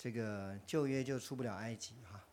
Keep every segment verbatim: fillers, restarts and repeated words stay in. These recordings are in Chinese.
这个旧约就出不了埃及哈，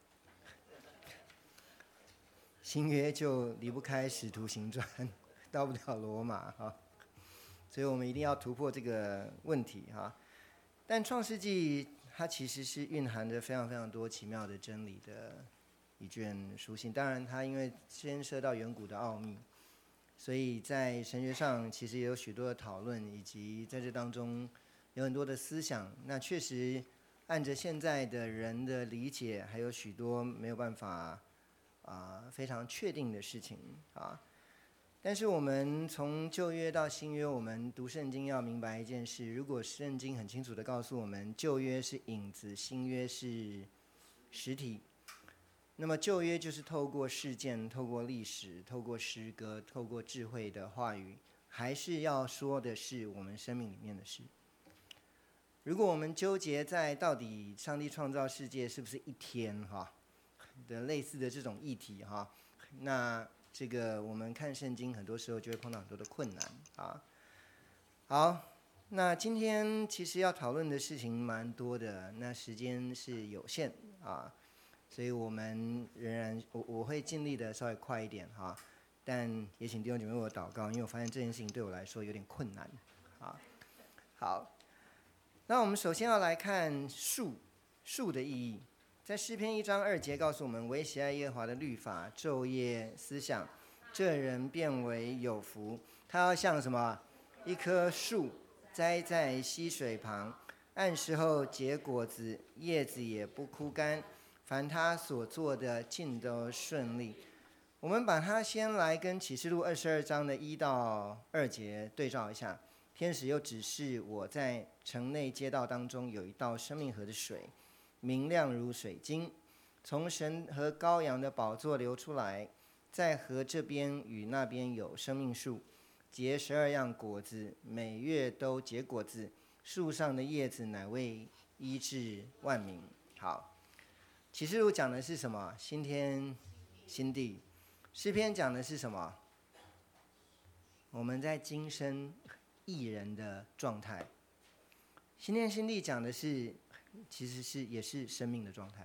新约就离不开使徒行传，到不了罗马哈，所以我们一定要突破这个问题哈。但创世纪它其实是蕴含着非常非常多奇妙的真理的一卷书信，当然它因为牵涉到远古的奥秘，所以在神学上其实也有许多的讨论，以及在这当中有很多的思想。那确实按着现在的人的理解，还有许多没有办法啊非常确定的事情啊。但是我们从旧约到新约，我们读圣经要明白一件事：如果圣经很清楚地告诉我们，旧约是影子，新约是实体，那么旧约就是透过事件、透过历史、透过诗歌、透过智慧的话语，还是要说的是我们生命里面的事。如果我们纠结在到底上帝创造世界是不是一天哈的类似的这种议题哈，那这个我们看圣经很多时候就会碰到很多的困难啊。好，那今天其实要讨论的事情蛮多的，那时间是有限啊，所以我们仍然我我会尽力的稍微快一点哈，但也请弟兄姐妹为我祷告，因为我发现这件事情对我来说有点困难啊。好，那我们首先要来看树树的意义。在诗篇一章二节告诉我们，唯喜爱耶和华的律法，昼夜思想，这人变为有福。他要像什么？一棵树栽在溪水旁，按时候结果子，叶子也不枯干，凡他所做的尽都顺利。我们把它先来跟启示录二十二章的一到二节对照一下。天使又指示我在城内街道当中有一道生命河的水，明亮如水晶，从神和羔羊的宝座流出来，在河这边与那边有生命树，结十二样果子，每月都结果子，树上的叶子乃为医治万民。好，启示录讲的是什么？新天新地。诗篇讲的是什么？我们在今生义人的状态。新天新地讲的是其实是也是生命的状态。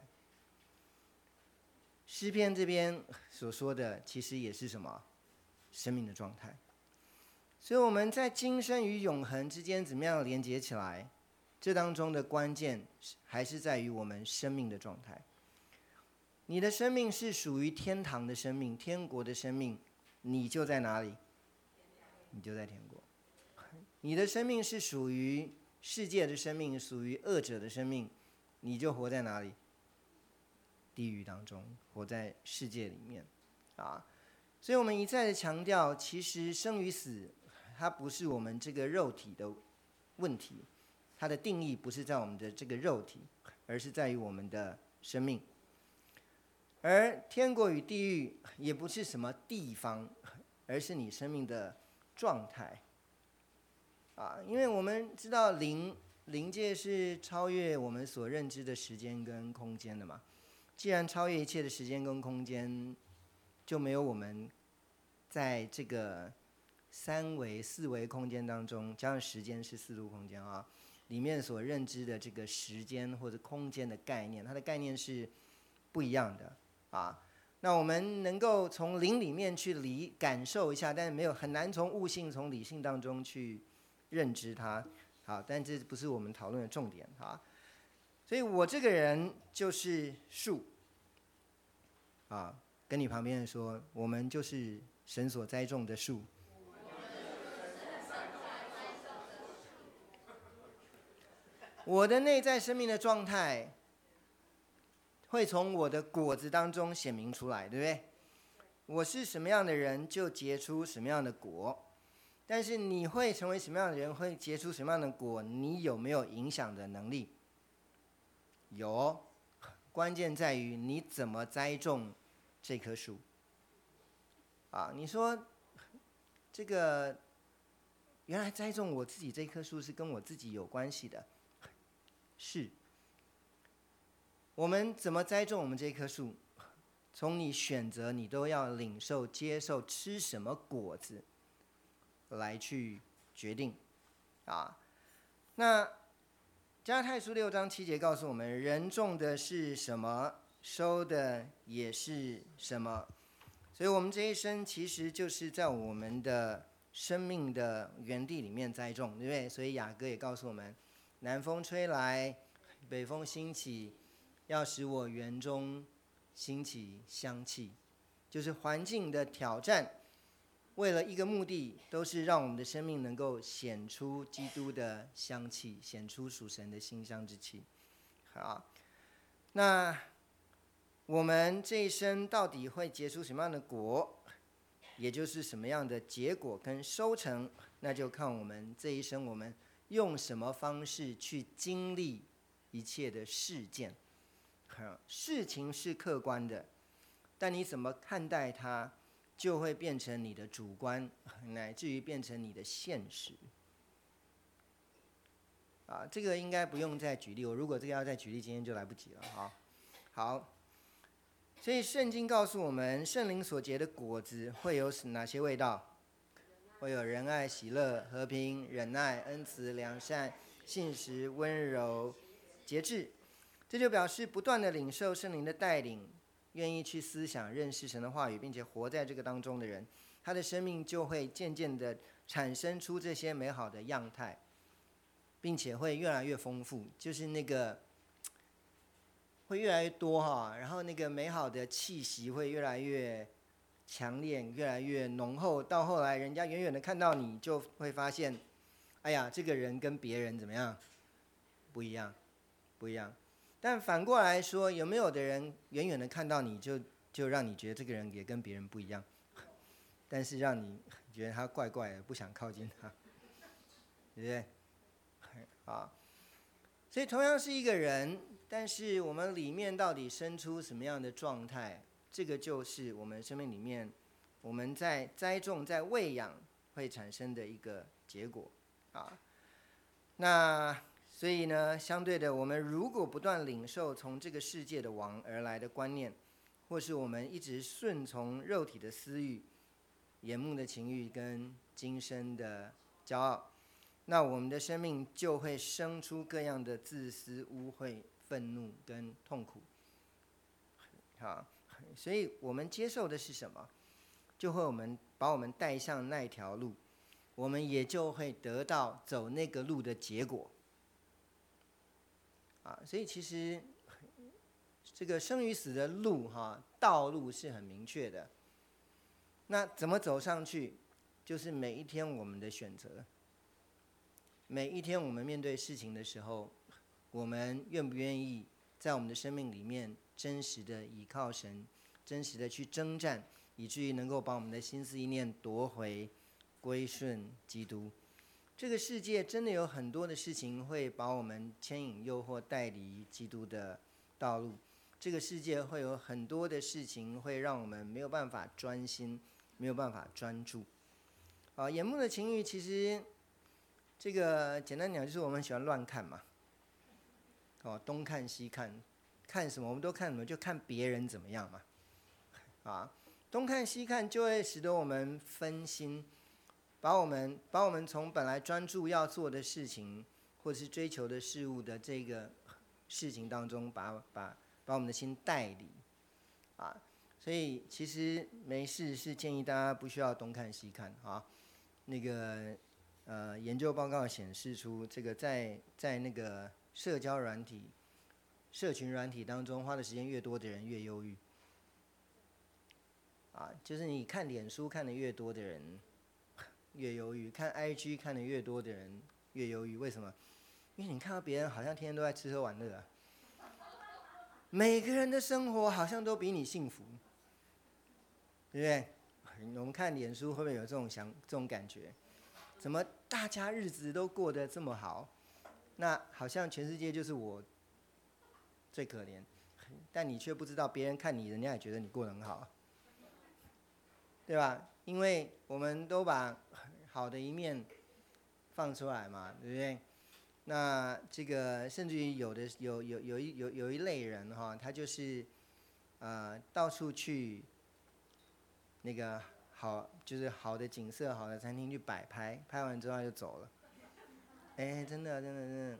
诗篇这边所说的其实也是什么？生命的状态。所以我们在今生与永恒之间怎么样连接起来，这当中的关键还是在于我们生命的状态。你的生命是属于天堂的生命，天国的生命，你就在哪里？你就在天国。你的生命是属于世界的生命，属于恶者的生命，你就活在哪里？地狱当中，活在世界里面啊。所以我们一再的强调，其实生与死它不是我们这个肉体的问题，它的定义不是在我们的这个肉体，而是在于我们的生命。而天国与地狱也不是什么地方，而是你生命的状态啊。因为我们知道灵灵界是超越我们所认知的时间跟空间的嘛。既然超越一切的时间跟空间，就没有我们在这个三维四维空间当中，加上时间是四度空间啊，里面所认知的这个时间或者空间的概念，它的概念是不一样的啊。那我们能够从灵里面去理感受一下，但是没有很难从悟性从理性当中去认知它。好，但这不是我们讨论的重点啊。所以我这个人就是树啊，跟你旁边人说，我们就是神所栽种的树。我的内在生命的状态会从我的果子当中显明出来，对不对？我是什么样的人，就结出什么样的果。但是你会成为什么样的人，会结出什么样的果，你有没有影响的能力？有，关键在于你怎么栽种这棵树。啊，你说这个原来栽种我自己这棵树是跟我自己有关系的，是。我们怎么栽种我们这棵树？从你选择，你都要领受、接受吃什么果子来去决定啊。那加拉太书六章七节告诉我们，人种的是什么，收的也是什么。所以我们这一生其实就是在我们的生命的原地里面栽种，对不对？所以雅各也告诉我们，南风吹来，北风兴起，要使我园中兴起香气。就是环境的挑战，为了一个目的，都是让我们的生命能够显出基督的香气，显出属神的馨香之气。好，那我们这一生到底会结出什么样的果，也就是什么样的结果跟收成，那就看我们这一生我们用什么方式去经历一切的事件。事情是客观的，但你怎么看待它，就会变成你的主观，乃至于变成你的现实。啊，这个应该不用再举例，我如果这个要再举例，今天就来不及了。好，好，所以圣经告诉我们，圣灵所结的果子会有哪些味道？会有仁爱、喜乐、和平、忍耐、恩慈、良善、信实、温柔、节制。这就表示不断的领受圣灵的带领，愿意去思想认识神的话语，并且活在这个当中的人，他的生命就会渐渐的产生出这些美好的样态，并且会越来越丰富，就是那个会越来越多哈，然后那个美好的气息会越来越强烈，越来越浓厚，到后来人家远远的看到你，就会发现，哎呀，这个人跟别人怎么样？不一样，不一样。但反过来说，有没有的人远远的看到你就就让你觉得这个人也跟别人不一样，但是让你觉得他怪怪的，不想靠近他，对不对？啊，所以同样是一个人，但是我们里面到底生出什么样的状态，这个就是我们生命里面我们在栽种、在喂养会产生的一个结果啊。那所以呢，相对的，我们如果不断领受从这个世界的王而来的观念，或是我们一直顺从肉体的私欲、眼目的情欲跟今生的骄傲，那我们的生命就会生出各样的自私、污秽、愤怒跟痛苦。好，所以我们接受的是什么，就会我们把我们带向那条路，我们也就会得到走那个路的结果。啊，所以其实这个生与死的路哈，道路是很明确的。那怎么走上去，就是每一天我们的选择。每一天我们面对事情的时候，我们愿不愿意在我们的生命里面真实的倚靠神，真实的去征战，以至于能够把我们的心思意念夺回，归顺基督。这个世界真的有很多的事情会把我们牵引、诱惑、带离基督的道路。这个世界会有很多的事情会让我们没有办法专心，没有办法专注。啊，眼目的情欲其实这个简单讲就是我们喜欢乱看嘛。哦，东看西看，看什么我们都看什么，就看别人怎么样嘛。啊，东看西看就会使得我们分心。把我们把我们从本来专注要做的事情，或者是追求的事物的这个事情当中把，把把把我们的心带离，啊，所以其实没事是建议大家不需要东看西看啊。那个呃，研究报告显示出，这个在在那个社交软体、社群软体当中花的时间越多的人越忧郁，啊，就是你看脸书看的越多的人越忧郁，看 I G 看的越多的人越忧郁。为什么？因为你看到别人好像天天都在吃喝玩乐啊，每个人的生活好像都比你幸福，对不对？我们看脸书会不会有这种想这种感觉？怎么大家日子都过得这么好？那好像全世界就是我最可怜，但你却不知道，别人看你，人家也觉得你过得很好，对吧？因为我们都把好的一面放出来嘛，对不对？那这个甚至于有的有有有一有有一类人哈，他就是呃到处去那个好就是好的景色、好的餐厅去摆拍，拍完之后他就走了。哎，真的真的真的，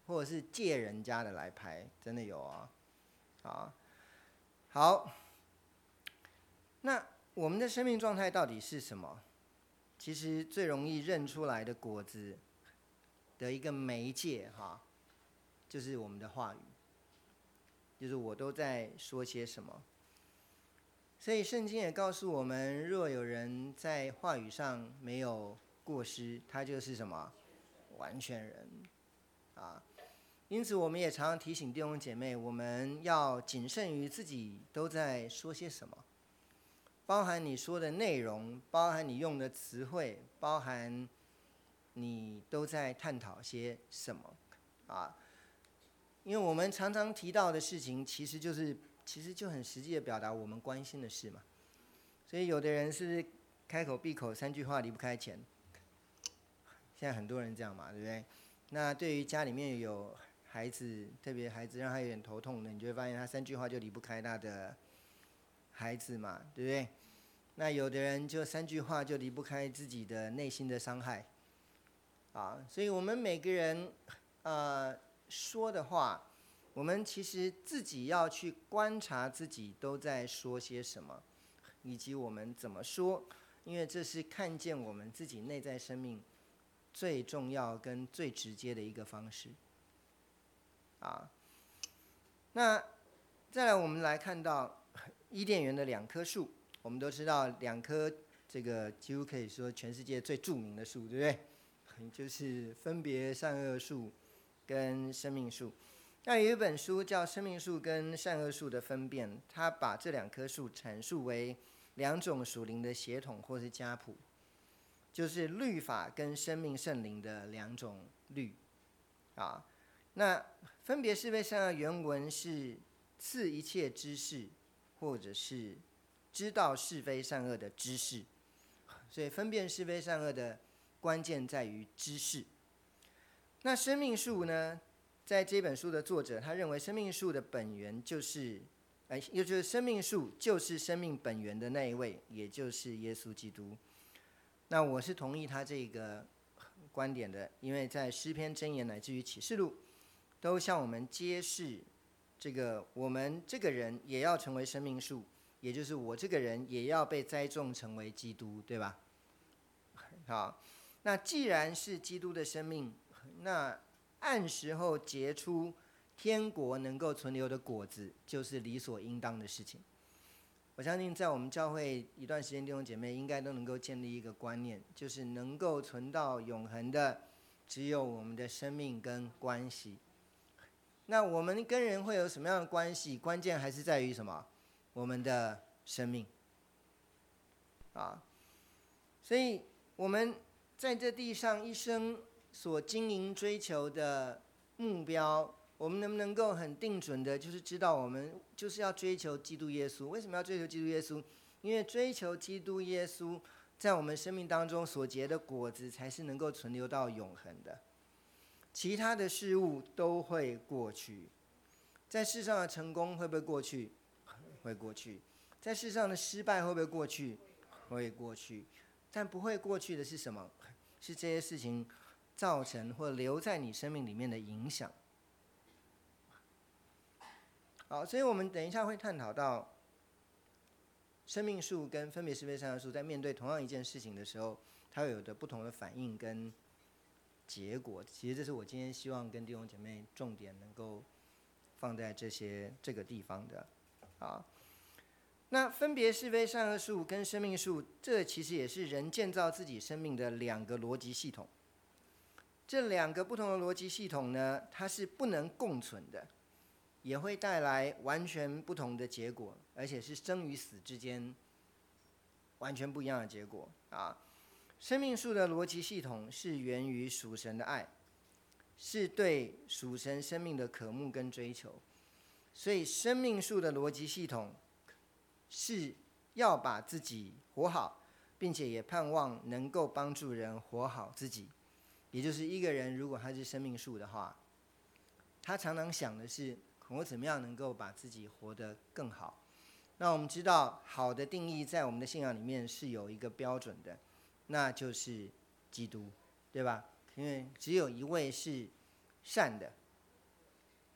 或者是借人家的来拍，真的有啊。好，好，那我们的生命状态到底是什么？其实最容易认出来的果子的一个媒介哈，就是我们的话语，就是我都在说些什么。所以圣经也告诉我们，若有人在话语上没有过失，他就是什么？完全人啊。因此我们也常常提醒弟兄姐妹，我们要谨慎于自己都在说些什么，包含你说的内容，包含你用的词汇，包含你都在探讨些什么啊。因为我们常常提到的事情，其实就是其实就很实际的表达我们关心的事嘛。所以有的人是不是开口闭口三句话离不开钱？现在很多人这样嘛，对不对？那对于家里面有孩子，特别孩子让他有点头痛的，你就会发现他三句话就离不开他的孩子嘛，对不对？那有的人就三句话就离不开自己的内心的伤害啊。所以我们每个人呃说的话，我们其实自己要去观察自己都在说些什么，以及我们怎么说，因为这是看见我们自己内在生命最重要跟最直接的一个方式啊。那再来我们来看到伊甸园的两棵树，我们都知道两棵这个几乎可以说全世界最著名的树，对不对？就是分别善恶树跟生命树。那有一本书叫《生命树跟善恶树的分辨》，它把这两棵树阐述为两种属灵的血统或是家谱，就是律法跟生命圣灵的两种律啊。那分别是非善恶原文是赐一切知识，或者是知道是非善恶的知识，所以分辨是非善恶的关键在于知识。那生命树呢，在这本书的作者他认为生命树的本源就是，呃，也就是生命树就是生命本源的那一位，也就是耶稣基督。那我是同意他这个观点的，因为在诗篇箴言乃至于启示录，都向我们揭示，这个我们这个人也要成为生命树，也就是我这个人也要被栽种成为基督，对吧？好，那既然是基督的生命，那按时候结出天国能够存留的果子，就是理所应当的事情。我相信在我们教会一段时间，弟兄姐妹应该都能够建立一个观念，就是能够存到永恒的，只有我们的生命跟关系。那我们跟人会有什么样的关系？关键还是在于什么？我们的生命啊！所以我们在这地上一生所经营追求的目标，我们能不能够很定准的，就是知道我们就是要追求基督耶稣？为什么要追求基督耶稣？因为追求基督耶稣，在我们生命当中所结的果子，才是能够存留到永恒的。其他的事物都会过去，在世上的成功会不会过去？会过去。在世上的失败会不会过去？会过去。但不会过去的是什么？是这些事情造成或留在你生命里面的影响。好，所以我们等一下会探讨到生命树跟分别是非善恶树在面对同样一件事情的时候，它有的不同的反应跟结果。其实这是我今天希望跟弟兄姐妹重点能够放在这些这个地方的。好，那分别是非善恶树跟生命树，这其实也是人建造自己生命的两个逻辑系统。这两个不同的逻辑系统呢，它是不能共存的，也会带来完全不同的结果，而且是生与死之间完全不一样的结果啊。生命树的逻辑系统是源于属神的爱，是对属神生命的渴慕跟追求，所以生命树的逻辑系统是要把自己活好，并且也盼望能够帮助人活好自己。也就是一个人如果他是生命树的话，他常常想的是我怎么样能够把自己活得更好。那我们知道好的定义在我们的信仰里面是有一个标准的，那就是基督，对吧？因为只有一位是善的，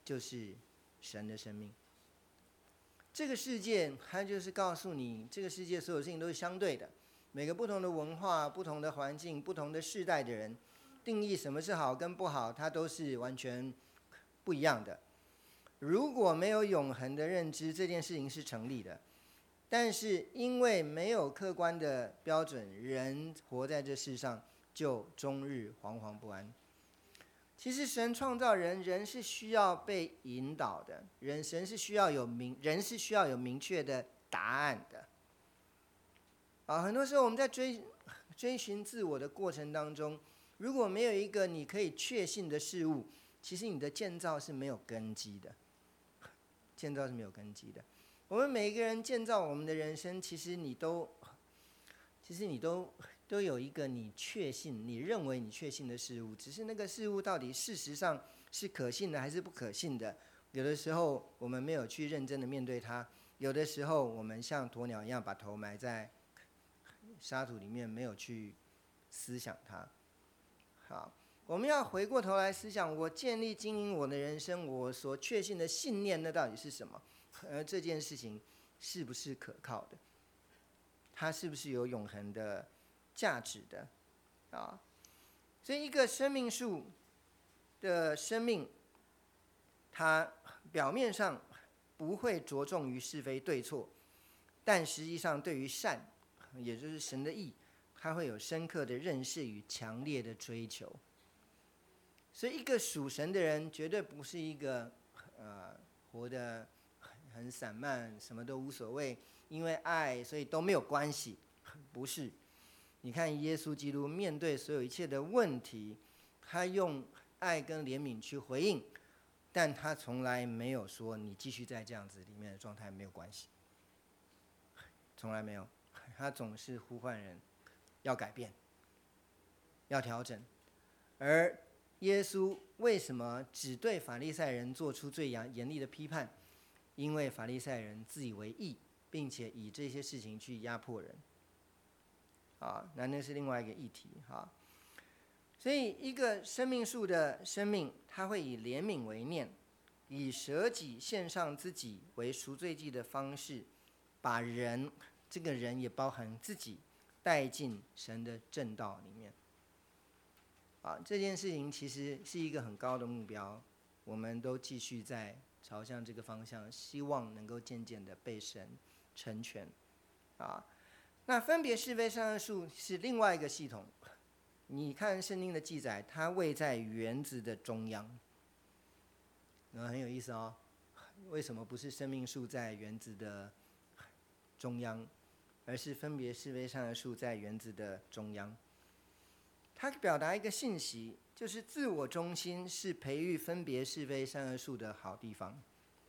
就是神的生命。这个世界它就是告诉你，这个世界所有事情都是相对的，每个不同的文化、不同的环境、不同的世代的人定义什么是好跟不好，它都是完全不一样的。如果没有永恒的认知，这件事情是成立的。但是因为没有客观的标准，人活在这世上就终日惶惶不安。其实神创造人，人是需要被引导的，人神是需要有明，人是需要有明确的答案的。啊，很多时候我们在追追寻自我的过程当中，如果没有一个你可以确信的事物，其实你的建造是没有根基的，建造是没有根基的。我们每一个人建造我们的人生，其实你都，其实你都都有一个你确信、你认为你确信的事物，只是那个事物到底事实上是可信的还是不可信的。有的时候我们没有去认真的面对它，有的时候我们像鸵鸟一样把头埋在沙土里面，没有去思想它。好，我们要回过头来思想，我建立经营我的人生，我所确信的信念，那到底是什么？而这件事情是不是可靠的？它是不是有永恒的价值的？啊，所以一个生命树的生命，它表面上不会着重于是非对错，但实际上对于善，也就是神的义，它会有深刻的认识与强烈的追求。所以一个属神的人，绝对不是一个呃活得很散漫，什么都无所谓，因为爱所以都没有关系，不是。你看耶稣基督面对所有一切的问题，他用爱跟怜悯去回应，但他从来没有说你继续在这样子里面的状态没有关系，从来没有。他总是呼唤人要改变，要调整。而耶稣为什么只对法利赛人做出最严厉的批判？因为法利赛人自以为义，并且以这些事情去压迫人。啊，那那是另外一个议题哈。所以，一个生命树的生命，它会以怜悯为念，以舍己献上自己为赎罪祭的方式，把人，这个人也包含自己，带进神的正道里面。啊，这件事情其实是一个很高的目标，我们都继续在朝向这个方向，希望能够渐渐的被神成全。啊，那分别是非善恶树是另外一个系统。你看圣经的记载，它位在园子的中央，那很有意思哦。为什么不是生命树在园子的中央，而是分别是非善恶树在园子的中央？它表达一个信息，就是自我中心是培育分别是非善恶树的好地方。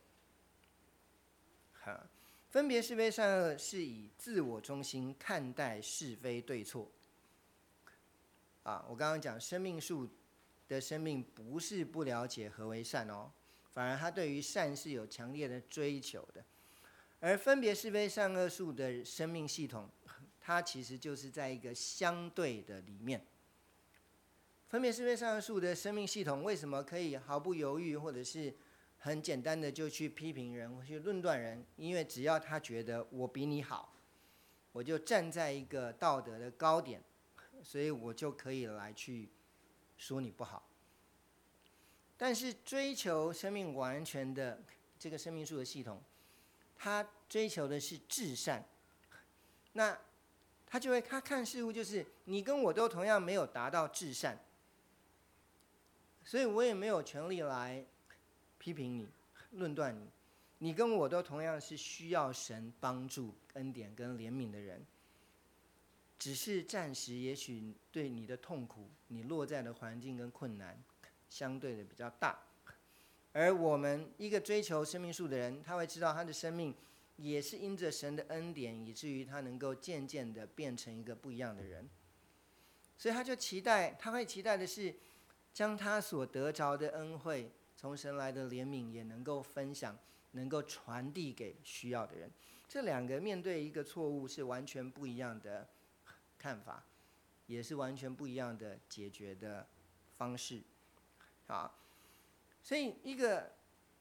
好，分别是非善恶是以自我中心看待是非对错。啊，我刚刚讲生命树的生命不是不了解何为善哦，反而他对于善是有强烈的追求的。而分别是非善恶树的生命系统，它其实就是在一个相对的里面。分别是非善恶树的生命系统为什么可以毫不犹豫，或者是很简单的就去批评人或去论断人？因为只要他觉得我比你好，我就站在一个道德的高点，所以我就可以来去说你不好。但是追求生命完全的这个生命树的系统，他追求的是至善，那他就会他看事物就是你跟我都同样没有达到至善，所以我也没有权利来批评你、论断你。你跟我都同样是需要神帮助、恩典跟怜悯的人，只是暂时，也许对你的痛苦，你落在的环境跟困难，相对的比较大。而我们一个追求生命树的人，他会知道他的生命也是因着神的恩典，以至于他能够渐渐的变成一个不一样的人。所以他就期待，他会期待的是，将他所得着的恩惠，从神来的怜悯，也能够分享，能够传递给需要的人。这两个面对一个错误是完全不一样的看法，也是完全不一样的解决的方式。好，所以一个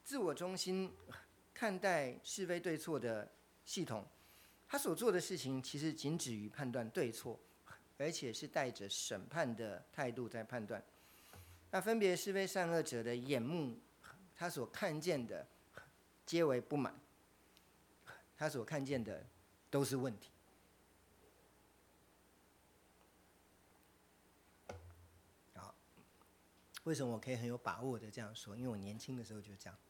自我中心看待是非对错的系统，他所做的事情其实仅止于判断对错，而且是带着审判的态度在判断。那分别是非善恶者的眼目，他所看见的皆为不满，他所看见的都是问题。好，为什么我可以很有把握的这样说？因为我年轻的时候就这样，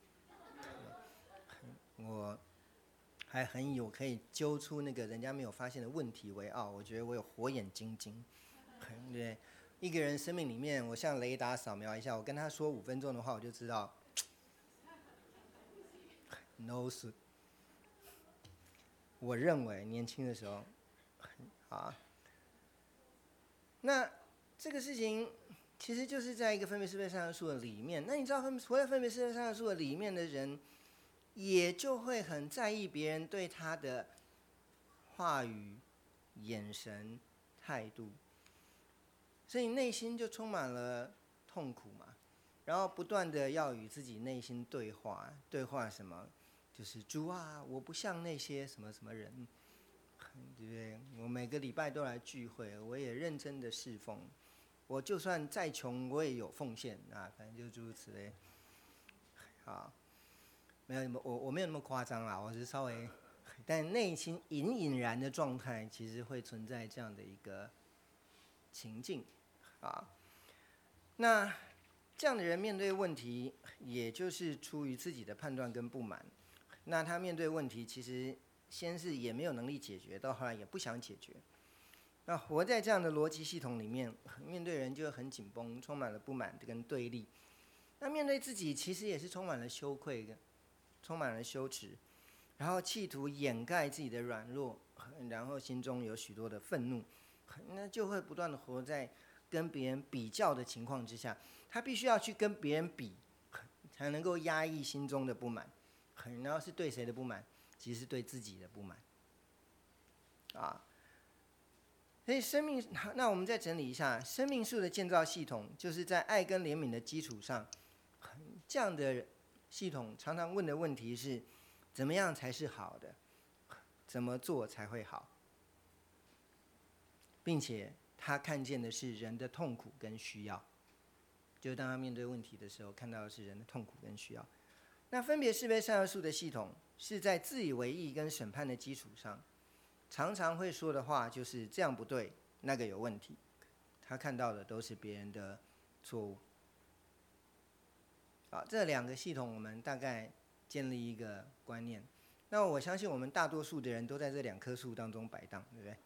我还很有可以揪出那个人家没有发现的问题为傲。我觉得我有火眼金睛，对。一个人生命里面，我像雷达扫描一下，我跟他说五分钟的话，我就知道 no 是。我认为年轻的时候，啊，那这个事情其实就是在一个分别是非善恶树的里面。那你知道分活在分别是非善恶树的里面的人，也就会很在意别人对他的话语、眼神、态度。所以内心就充满了痛苦嘛，然后不断的要与自己内心对话，对话什么？就是主啊，我不像那些什么什么人，对不对？我每个礼拜都来聚会，我也认真的侍奉，我就算再穷，我也有奉献啊，反正就诸如此类。好，没有我我没有那么夸张啦，我是稍微，但内心隐隐然的状态，其实会存在这样的一个情境。啊，那这样的人面对问题，也就是出于自己的判断跟不满。那他面对问题，其实先是也没有能力解决，到后来也不想解决。那活在这样的逻辑系统里面，面对人就很紧绷，充满了不满跟对立。那面对自己，其实也是充满了羞愧，充满了羞耻，然后企图掩盖自己的软弱，然后心中有许多的愤怒，那就会不断的活在跟别人比较的情况之下，他必须要去跟别人比，才能够压抑心中的不满。然后是对谁的不满？其实是对自己的不满。啊，所以生命，那我们再整理一下，生命树的建造系统，就是在爱跟怜悯的基础上，这样的系统常常问的问题是：怎么样才是好的？怎么做才会好？并且他看见的是人的痛苦跟需要，就是当他面对问题的时候，看到的是人的痛苦跟需要。那分别是非善恶树的系统，是在自以为意跟审判的基础上，常常会说的话就是这样不对，那个有问题。他看到的都是别人的错误。好，这两个系统我们大概建立一个观念。那我相信我们大多数的人都在这两棵树当中摆荡，对不对？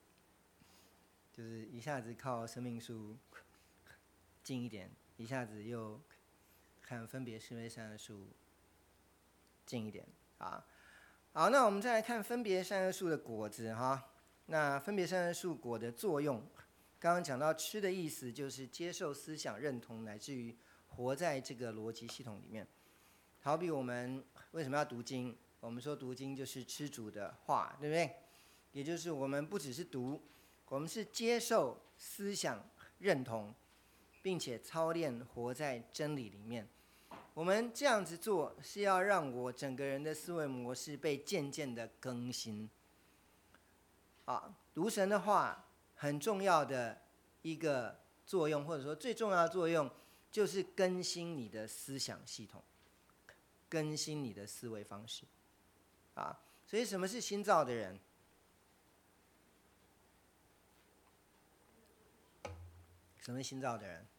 就是一下子靠生命树近一点，一下子又看分别是非善恶树近一点啊。好，那我们再来看分别善恶树的果子哈。那分别善恶树果的作用，刚刚讲到吃的意思就是接受思想认同，乃至于活在这个逻辑系统里面。好比我们为什么要读经？我们说读经就是吃主的话，对不对？也就是我们不只是读，我们是接受思想认同，并且操练活在真理里面。我们这样子做是要让我整个人的思维模式被渐渐的更新。啊，读神的话很重要的一个作用，或者说最重要的作用，就是更新你的思想系统，更新你的思维方式。啊，所以什么是新造的人？什么是新造的人？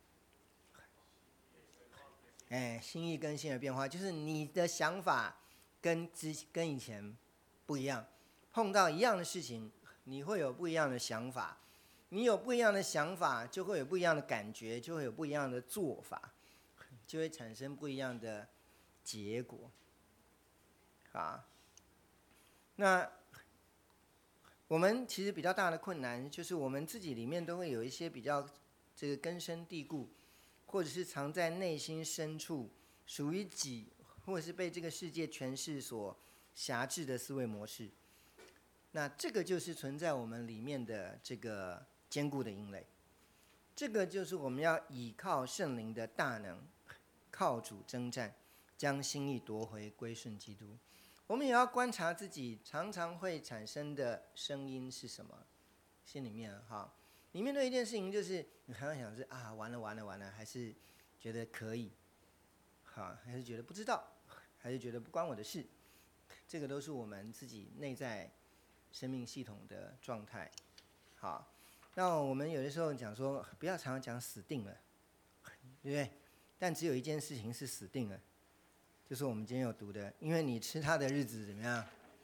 哎，心意更新的变化，就是你的想法跟之跟以前不一样，碰到一样的事情，你会有不一样的想法，你有不一样的想法，就会有不一样的感觉，就会有不一样的做法，就会产生不一样的结果。啊，那我们其实比较大的困难，就是我们自己里面都会有一些比较这个根深蒂固，或者是藏在内心深处，属于己，或者是被这个世界权势所辖制的思维模式。那这个就是存在我们里面的这个坚固的营垒。这个就是我们要倚靠圣灵的大能，靠主征战， 将心意夺回，归顺基督。我们也要观察自己常常会产生的声音是什么，心里面哈。你面对一件事情，就是你常常想是啊，完了完了完了，还是觉得可以，好，还是觉得不知道，还是觉得不关我的事，这个都是我们自己内在生命系统的状态。好，那我们有的时候讲说，不要常常讲死定了，对不对？但只有一件事情是死定了，就是我们今天有读的，因为你吃它的日子怎么样？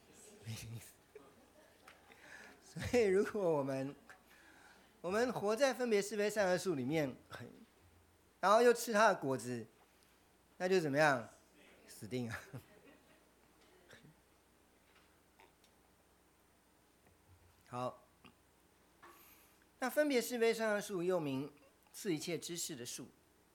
所以如果我们我们活在分别是非善恶树里面，然后又吃它的果子，那就怎么样？死定了。好，那分别是非善恶树又名赐一切知识的树。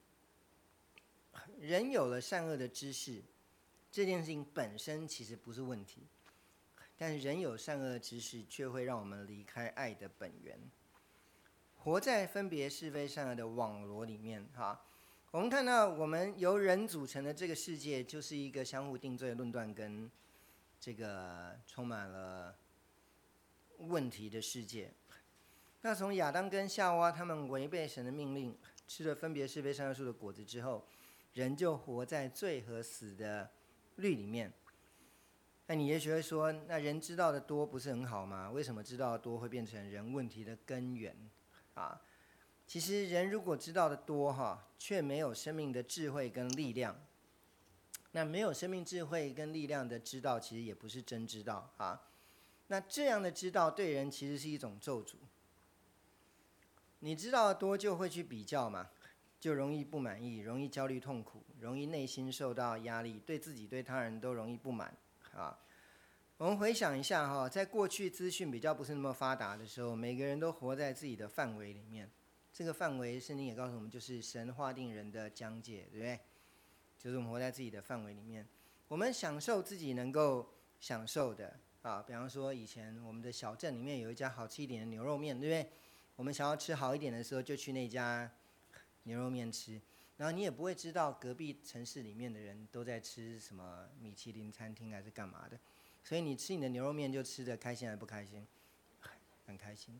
人有了善恶的知识，这件事情本身其实不是问题，但人有善恶的知识，却会让我们离开爱的本源，活在分别是非善恶的网罗里面。哈，我们看到我们由人组成的这个世界，就是一个相互定罪、论断跟这个充满了问题的世界。那从亚当跟夏娃他们违背神的命令，吃了分别是非善恶树的果子之后，人就活在罪和死的律里面。那你也许会说，那人知道的多不是很好吗？为什么知道的多会变成人问题的根源啊？其实人如果知道的多哈，却没有生命的智慧跟力量，那没有生命智慧跟力量的知道，其实也不是真知道啊。那这样的知道对人其实是一种咒诅。你知道的多就会去比较嘛，就容易不满意，容易焦虑痛苦，容易内心受到压力，对自己对他人都容易不满啊。我们回想一下哈，在过去资讯比较不是那么发达的时候，每个人都活在自己的范围里面。这个范围圣经也告诉我们，就是神划定人的疆界，对不对？就是我们活在自己的范围里面，我们享受自己能够享受的啊。比方说以前我们的小镇里面有一家好吃一点的牛肉面，对不对？我们想要吃好一点的时候，就去那家牛肉面吃，然后你也不会知道隔壁城市里面的人都在吃什么米其林餐厅还是干嘛的，所以你吃你的牛肉面就吃得开心还是不开心？很开心。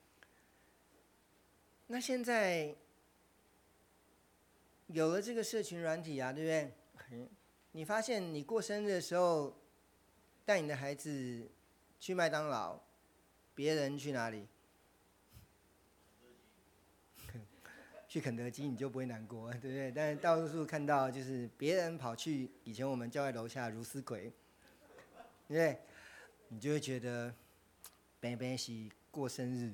那现在有了这个社群软体啊，对不对？你发现你过生日的时候，带你的孩子去麦当劳，别人去哪里？去肯德基你就不会难过，对不对？但是到处看到就是别人跑去以前我们教会楼下如斯鬼，对不对？你就会觉得，白白是过生日，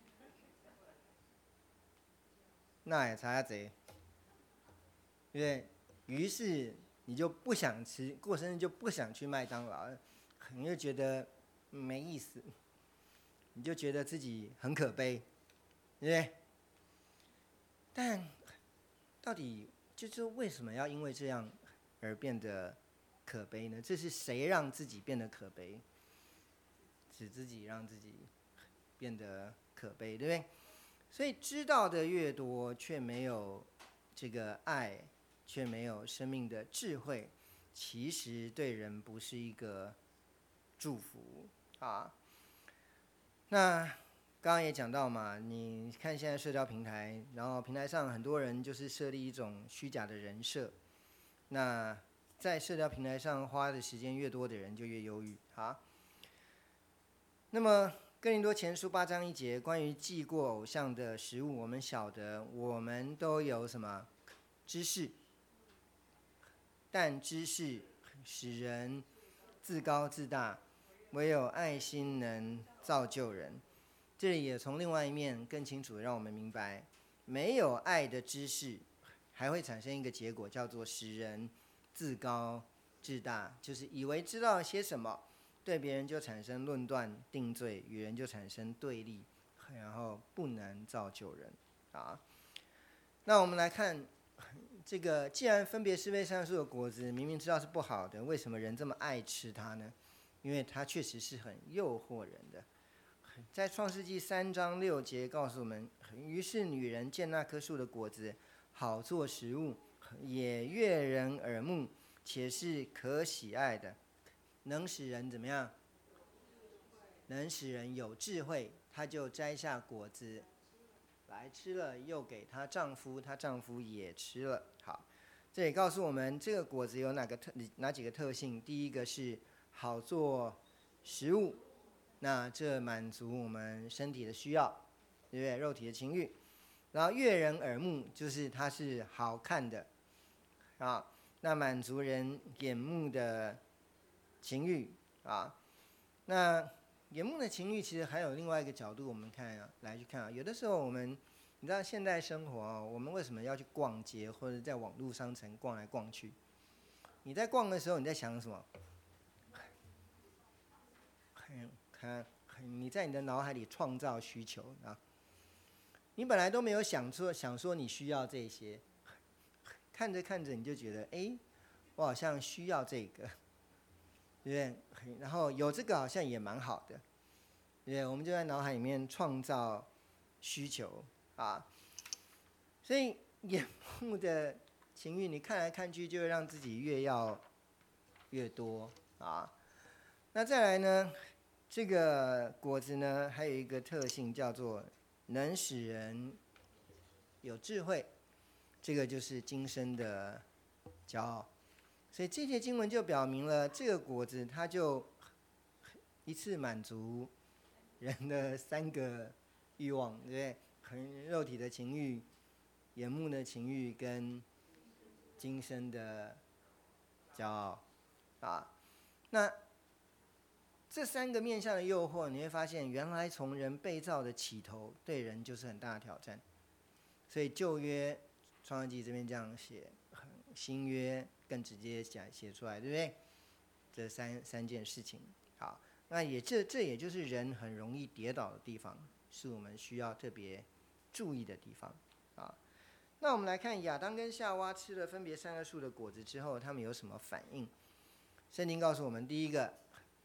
那也差贼，对不对？于是你就不想吃，过生日就不想去麦当劳，你就觉得没意思，你就觉得自己很可悲，对不对？但到底就是为什么要因为这样而变得可悲呢？这是谁让自己变得可悲？是自己让自己变得可悲，对不对？所以知道的越多，却没有这个爱，却没有生命的智慧，其实对人不是一个祝福啊。那刚刚也讲到嘛，你看现在社交平台，然后平台上很多人就是设立一种虚假的人设，那在社交平台上花的时间越多的人就越忧郁啊。那么哥林多前书八章一节，关于祭过偶像的食物，我们晓得我们都有什么知识，但知识使人自高自大，唯有爱心能造就人。这里也从另外一面更清楚地让我们明白，没有爱的知识还会产生一个结果，叫做使人自高自大，就是以为知道些什么，对别人就产生论断定罪，与人就产生对立，然后不能造就人啊。那我们来看这个，既然分别是非善恶树的果子明明知道是不好的，为什么人这么爱吃它呢？因为它确实是很诱惑人的。在创世纪三章六节告诉我们，于是女人见那棵树的果子好做食物，也悦人耳目， 且是可喜爱的，能使人怎么样？能使人有智慧。她就摘下果子来吃了，又给她丈夫，她丈夫也吃了。好，这里告诉我们这个果子有哪个特哪几个特性？第一个是好做食物，那这满足我们身体的需要，对不对？肉体的情欲。然后悦人耳目，就是它是好看的啊，那满足人眼目的情欲啊。那眼目的情欲其实还有另外一个角度，我们看啊，来去看啊。有的时候我们，你知道现代生活啊，我们为什么要去逛街或者在网络商城逛来逛去？你在逛的时候，你在想什么？看看，你在你的脑海里创造需求啊。你本来都没有想说想说你需要这些，看着看着你就觉得，哎，我好像需要这个，对不对？然后有这个好像也蛮好的，对不对？我们就在脑海里面创造需求啊。所以眼目的情欲，你看来看去，就会让自己越要越多啊。那再来呢，这个果子呢，还有一个特性叫做能使人有智慧，这个就是今生的骄傲。所以这节经文就表明了，这个果子它就一次满足人的三个欲望，对不对？可能肉体的情欲、眼目的情欲跟今生的骄傲啊。那这三个面向的诱惑，你会发现，原来从人被造的起头，对人就是很大的挑战。所以旧约创世纪这边这样写，新约更直接写写出来，对不对？这三三件事情，好，那也这这也就是人很容易跌倒的地方，是我们需要特别注意的地方啊。那我们来看亚当跟夏娃吃了分别三个树的果子之后，他们有什么反应？圣经告诉我们，第一个，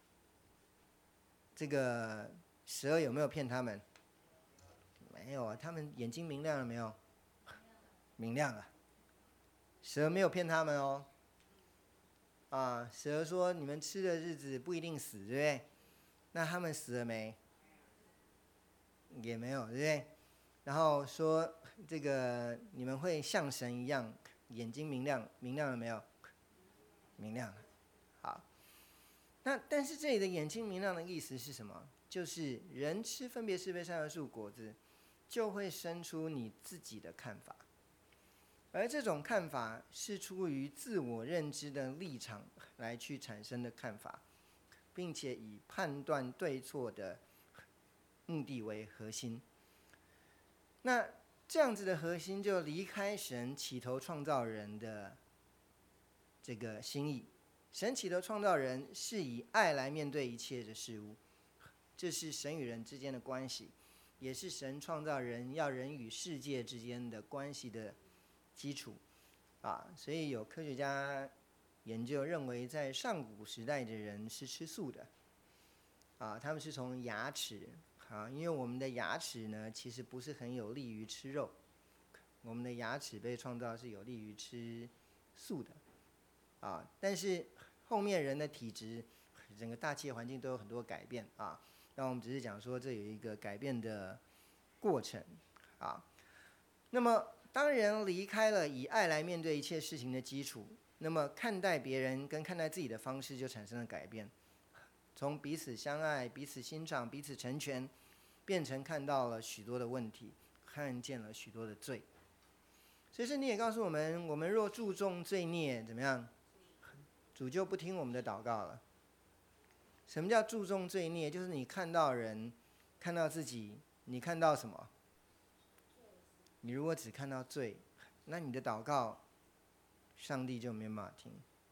这个蛇有没有骗他们？没有啊，他们眼睛明亮了没有？明亮了。蛇没有骗他们哦。啊，蛇说你们吃的日子不一定死，对不对？那他们死了没？也没有，对不对？然后说这个你们会像神一样，眼睛明亮，明亮了没有？明亮了。好，那但是这里的眼睛明亮的意思是什么？就是人吃分别是非善恶树果子，就会生出你自己的看法，而这种看法是出于自我认知的立场来去产生的看法，并且以判断对错的目的为核心。那这样子的核心就离开神起头创造人的这个心意。神起头创造人是以爱来面对一切的事物，这是神与人之间的关系，也是神创造人要人与世界之间的关系的基础啊。所以有科学家研究认为，在上古时代的人是吃素的啊，他们是从牙齿啊，因为我们的牙齿呢其实不是很有利于吃肉，我们的牙齿被创造是有利于吃素的啊，但是后面人的体质，整个大气环境都有很多改变啊。那我们只是讲说，这有一个改变的过程啊。那么，当人离开了以爱来面对一切事情的基础，那么看待别人跟看待自己的方式就产生了改变，从彼此相爱、彼此欣赏、彼此成全，变成看到了许多的问题，看见了许多的罪。所以圣经也告诉我们，我们若注重罪孽，怎么样？主就不听我们的祷告了。什么叫注重罪孽？就是你看到人，看到自己，你看到什么？你如果只看到罪，那你的祷告，上帝就没办法听。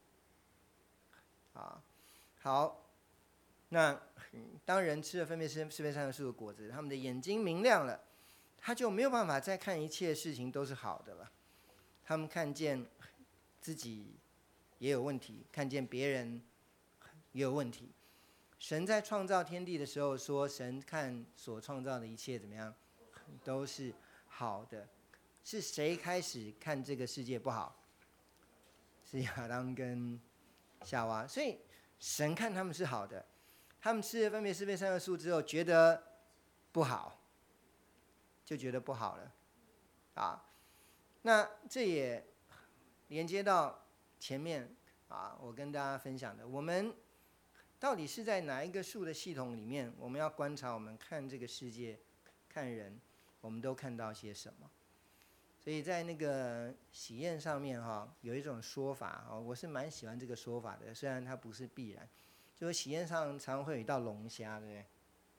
啊，好，那当人吃了分别是是非善恶树的果子，他们的眼睛明亮了，他就没有办法再看一切事情都是好的了。他们看见自己也有问题，看见别人也有问题。神在创造天地的时候说，神看所创造的一切怎么样，都是好的。是谁开始看这个世界不好？ 是亚当跟夏娃，所以神看他们是好的，他们吃了分别是非善恶树之后，觉得不好，就觉得不好了，啊，那这也连接到前面啊，我跟大家分享的，我们到底是在哪一个树的系统里面？我们要观察，我们看这个世界，看人，我们都看到些什么？所以在那个喜宴上面哈，有一种说法啊，我是蛮喜欢这个说法的，虽然它不是必然。就是喜宴上常常会有一道龙虾，对不对？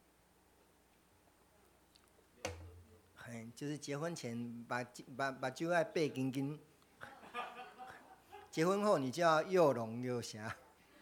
很就是结婚前把把把酒爱备斤斤，结婚后你就要又龙又虾。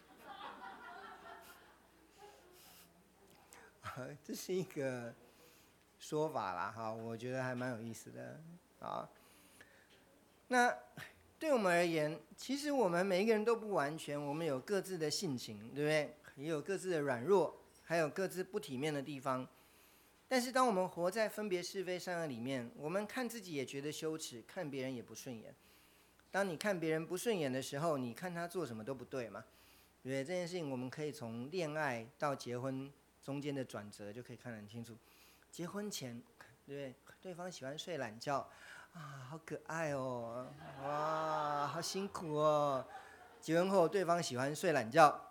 这是一个说法啦，哈，我觉得还蛮有意思的啊。那对我们而言，其实我们每一个人都不完全，我们有各自的性情，对不对？也有各自的软弱，还有各自不体面的地方。但是当我们活在分别是非善恶里面，我们看自己也觉得羞耻，看别人也不顺眼。当你看别人不顺眼的时候，你看他做什么都不对嘛，对不对？这件事情我们可以从恋爱到结婚中间的转折就可以看得很清楚。结婚前，对不对？对方喜欢睡懒觉，啊，好可爱哦，哇，好辛苦哦。结婚后，对方喜欢睡懒觉，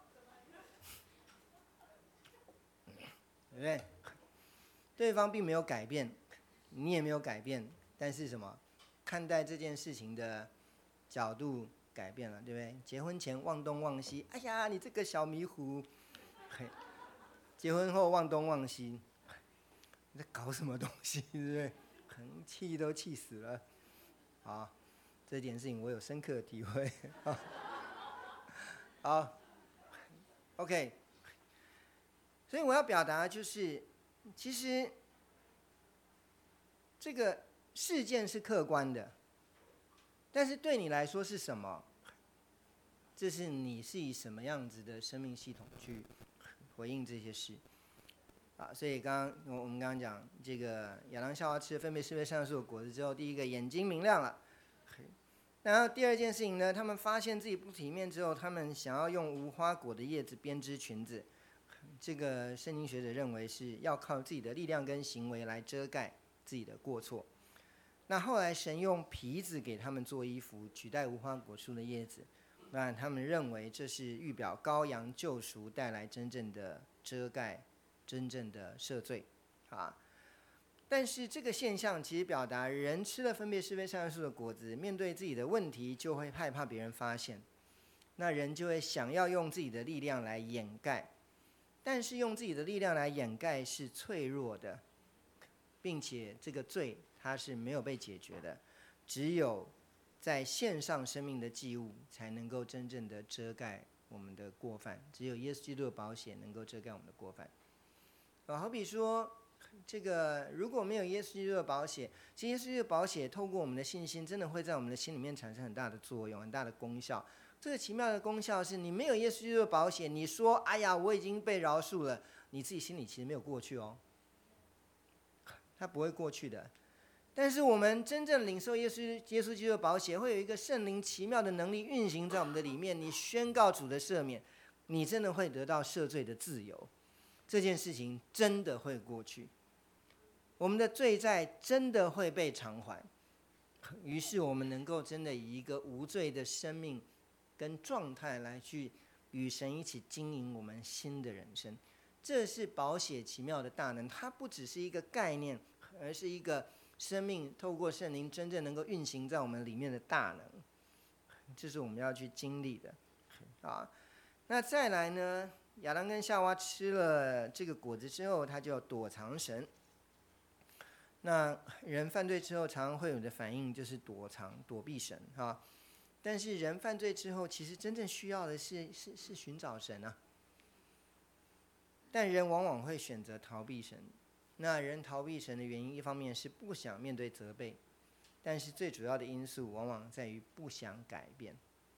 对不对？对方并没有改变，你也没有改变，但是什么？看待这件事情的角度改变了，对不对？结婚前忘东忘西，哎呀，你这个小迷糊。结婚后忘东忘西，你在搞什么东西，对不对？很气都气死了。好，这件事情我有深刻的体会。好 ，OK。所以我要表达就是，其实这个事件是客观的，但是对你来说是什么？这是你是以什么样子的生命系统去回应这些事啊？所以刚刚我们刚刚讲这个亚当夏娃吃了分别是非善恶树的果子之后，第一个眼睛明亮了，然后第二件事情呢，他们发现自己不体面之后，他们想要用无花果的叶子编织裙子。这个圣经学者认为是要靠自己的力量跟行为来遮盖自己的过错。那后来神用皮子给他们做衣服，取代无花果树的叶子。那他们认为这是预表羔羊救赎带来真正的遮盖，真正的赦罪啊。但是这个现象其实表达人吃了分别是非善恶树的果子，面对自己的问题就会害怕别人发现，那人就会想要用自己的力量来掩盖。但是用自己的力量来掩盖是脆弱的，并且这个罪它是没有被解决的，只有在献上生命的祭物才能够真正的遮盖我们的过犯，只有耶稣基督的宝血能够遮盖我们的过犯。啊，好比说这个如果没有耶稣基督的宝血，其实耶稣基督的宝血透过我们的信心，真的会在我们的心里面产生很大的作用，很大的功效。这个奇妙的功效是，你没有耶稣基督的保险，你说哎呀我已经被饶恕了，你自己心里其实没有过去哦，它不会过去的。但是我们真正领受耶稣耶稣基督的保险，会有一个圣灵奇妙的能力运行在我们的里面，你宣告主的赦免，你真的会得到赦罪的自由，这件事情真的会过去，我们的罪债真的会被偿还，于是我们能够真的以一个无罪的生命跟状态来去与神一起经营我们新的人生。这是宝血奇妙的大能，它不只是一个概念，而是一个生命透过圣灵真正能够运行在我们里面的大能，这是我们要去经历的啊。那再来呢，亚当跟夏娃吃了这个果子之后，他就躲藏神。那人犯罪之后常常会有的反应就是躲藏躲避神啊。但是人犯罪之后，其实真正需要的是是是寻找神啊。但人往往会选择逃避神。那人逃避神的原因，一方面是不想面对责备，但是最主要的因素往往在于不想改变。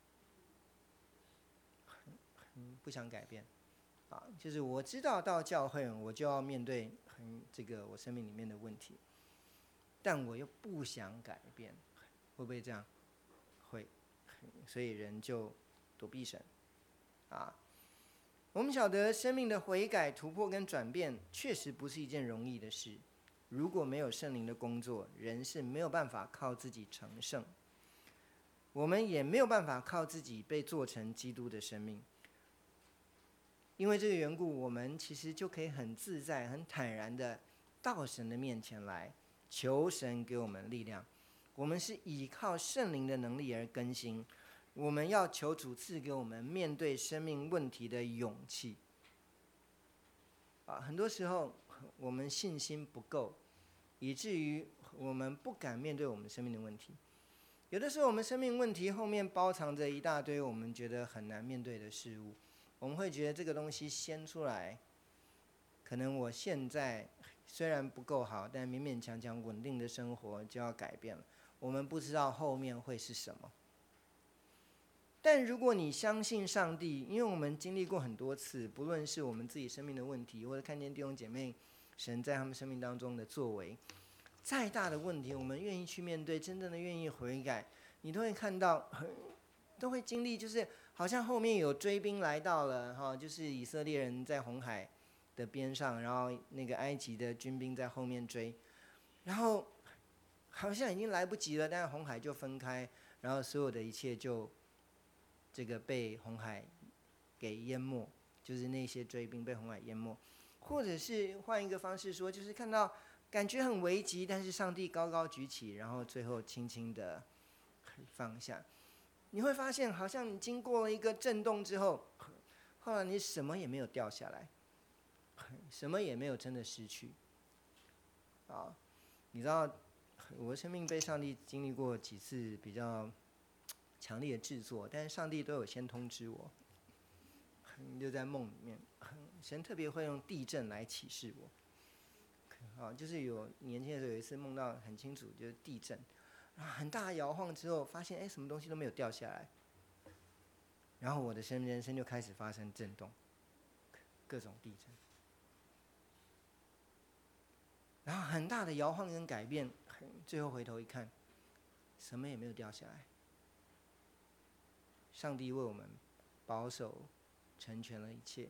不想改变，啊，就是我知道到教会我就要面对很这个我生命里面的问题，但我又不想改变，会不会这样？会。 所以人就躲避神啊。我们晓得生命的悔改、突破跟转变，确实不是一件容易的事。如果没有圣灵的工作，人是没有办法靠自己成圣，我们也没有办法靠自己被做成基督的生命。因为这个缘故，我们其实就可以很自在、很坦然的到神的面前来，求神给我们力量。我们是依靠圣灵的能力而更新，我们要求主赐给我们面对生命问题的勇气。啊，很多时候我们信心不够，以至于我们不敢面对我们生命的问题。有的时候我们生命问题后面包藏着一大堆我们觉得很难面对的事物，我们会觉得这个东西先出来，可能我现在虽然不够好，但勉勉强强稳定的生活就要改变了。我们不知道后面会是什么。但如果你相信上帝，因为我们经历过很多次，不论是我们自己生命的问题，或者看见弟兄姐妹神在他们生命当中的作为，再大的问题我们愿意去面对，真正的愿意悔改，你都会看到，都会经历，就是好像后面有追兵来到了哈，就是以色列人在红海的边上，然后那个埃及的军兵在后面追，然后好像已经来不及了，但是红海就分开，然后所有的一切就这个被红海给淹没，就是那些追兵被红海淹没。或者是换一个方式说，就是看到感觉很危急，但是上帝高高举起，然后最后轻轻的放下。你会发现好像你经过了一个震动之后，后来你什么也没有掉下来，什么也没有真的失去啊。你知道我的生命被上帝经历过几次比较强烈的制作，但是上帝都有先通知我，就在梦里面，神特别会用地震来启示我。啊，就是有年轻的时候有一次梦到很清楚，就是地震，很大的摇晃之后，发现哎什么东西都没有掉下来，然后我的生人生就开始发生震动，各种地震，然后很大的摇晃跟改变，最后回头一看，什么也没有掉下来。上帝为我们保守成全了一切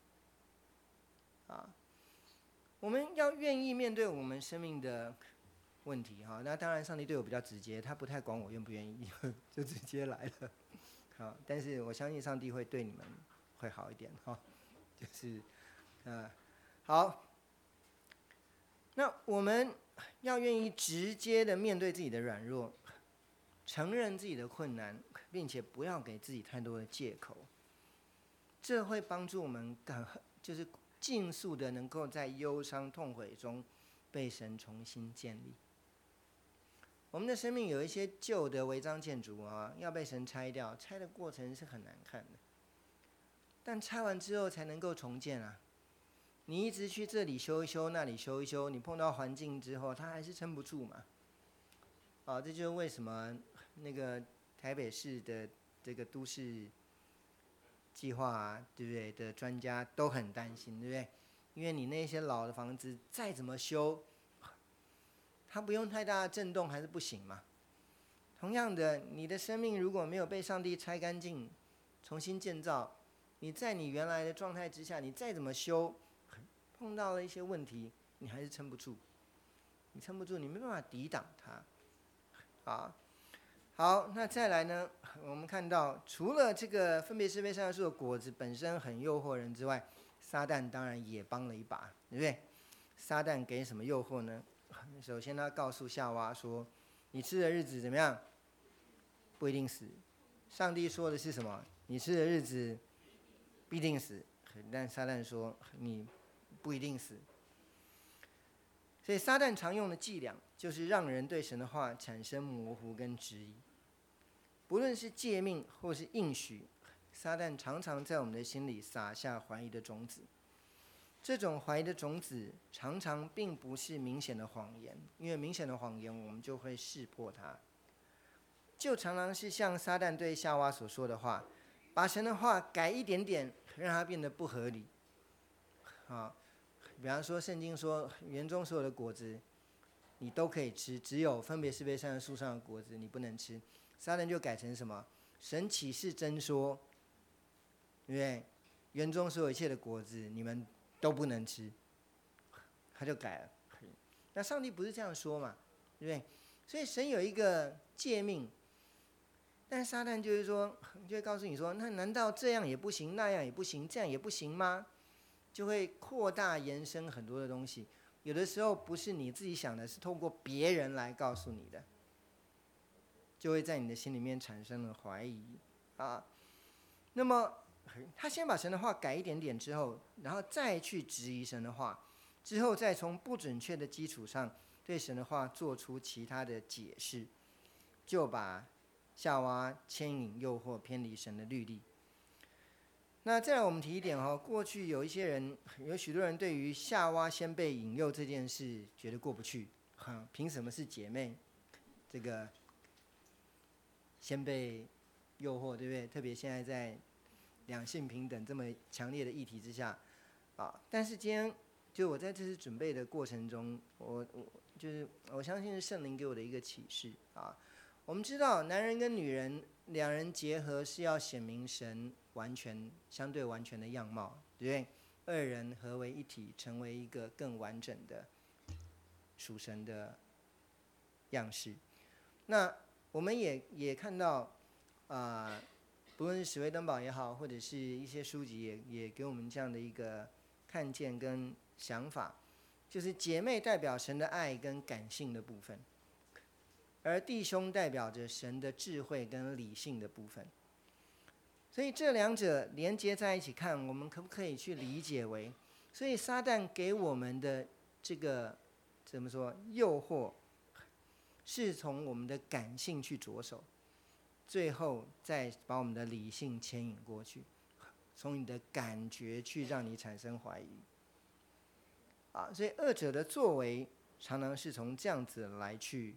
啊！我们要愿意面对我们生命的问题哈。那当然，上帝对我比较直接，他不太管我愿不愿意，就直接来了。好，但是我相信上帝会对你们会好一点哈。就是呃，好，那我们要愿意直接的面对自己的软弱，承认自己的困难，并且不要给自己太多的借口，这会帮助我们赶就是尽速的能够在忧伤痛悔中被神重新建立。我们的生命有一些旧的违章建筑啊，要被神拆掉，拆的过程是很难看的，但拆完之后才能够重建啊。你一直去这里修一修，那里修一修，你碰到环境之后，它还是撑不住嘛。啊，这就是为什么那个台北市的这个都市计划啊，对不对？的专家都很担心，对不对？因为你那些老的房子再怎么修，它不用太大的震动还是不行嘛。同样的，你的生命如果没有被上帝拆干净，重新建造，你在你原来的状态之下，你再怎么修，碰到了一些问题，你还是撑不住。你撑不住，你没办法抵挡它。好，好，那再来呢？我们看到，除了这个分别是非善恶树的果子本身很诱惑人之外，撒旦当然也帮了一把，对不对？撒旦给什么诱惑呢？首先，他告诉夏娃说：“你吃的日子怎么样？不一定死。”上帝说的是什么？你吃的日子必定死。但撒旦说：“你不一定死。”所以撒旦常用的伎俩就是让人对神的话产生模糊跟质疑。不论是诫命或是应许，撒旦常常在我们的心里撒下怀疑的种子。这种怀疑的种子常常并不是明显的谎言，因为明显的谎言我们就会识破它。就常常是像撒旦对夏娃所说的话，把神的话改一点点，让它变得不合理。好，比方说圣经说园中所有的果子你都可以吃，只有分别是非善恶树上的果子你不能吃。撒旦就改成什么？ 神岂是真说，对不对？园中所有一切的果子，你们都不能吃，他就改了。那上帝不是这样说嘛，对不对？所以神有一个诫命，但撒旦就是说，就会告诉你说，那难道这样也不行，那样也不行，这样也不行吗？就会扩大延伸很多的东西。有的时候不是你自己想的，是透过别人来告诉你的，就会在你的心里面产生了怀疑啊。那么他先把神的话改一点点之后，然后再去质疑神的话，之后再从不准确的基础上对神的话做出其他的解释，就把夏娃牵引诱惑偏离神的律例。那再来我们提一点哦，过去有一些人，有许多人对于夏娃先被引诱这件事觉得过不去，哈，凭什么是姐妹，这个先被诱惑，对不对？特别现在在两性平等这么强烈的议题之下，啊，但是今天就我在这次准备的过程中，我我就是我相信是圣灵给我的一个启示啊。我们知道，男人跟女人两人结合是要显明神完全相对完全的样貌，对不对？二人合为一体，成为一个更完整的属神的样式。那我们也也看到，啊、呃，不论是史威登堡也好，或者是一些书籍也也给我们这样的一个看见跟想法，就是姐妹代表神的爱跟感性的部分。而弟兄代表着神的智慧跟理性的部分，所以这两者连接在一起看，我们可不可以去理解为，所以撒旦给我们的这个怎么说诱惑，是从我们的感性去着手，最后再把我们的理性牵引过去，从你的感觉去让你产生怀疑，啊，所以二者的作为常常是从这样子来去。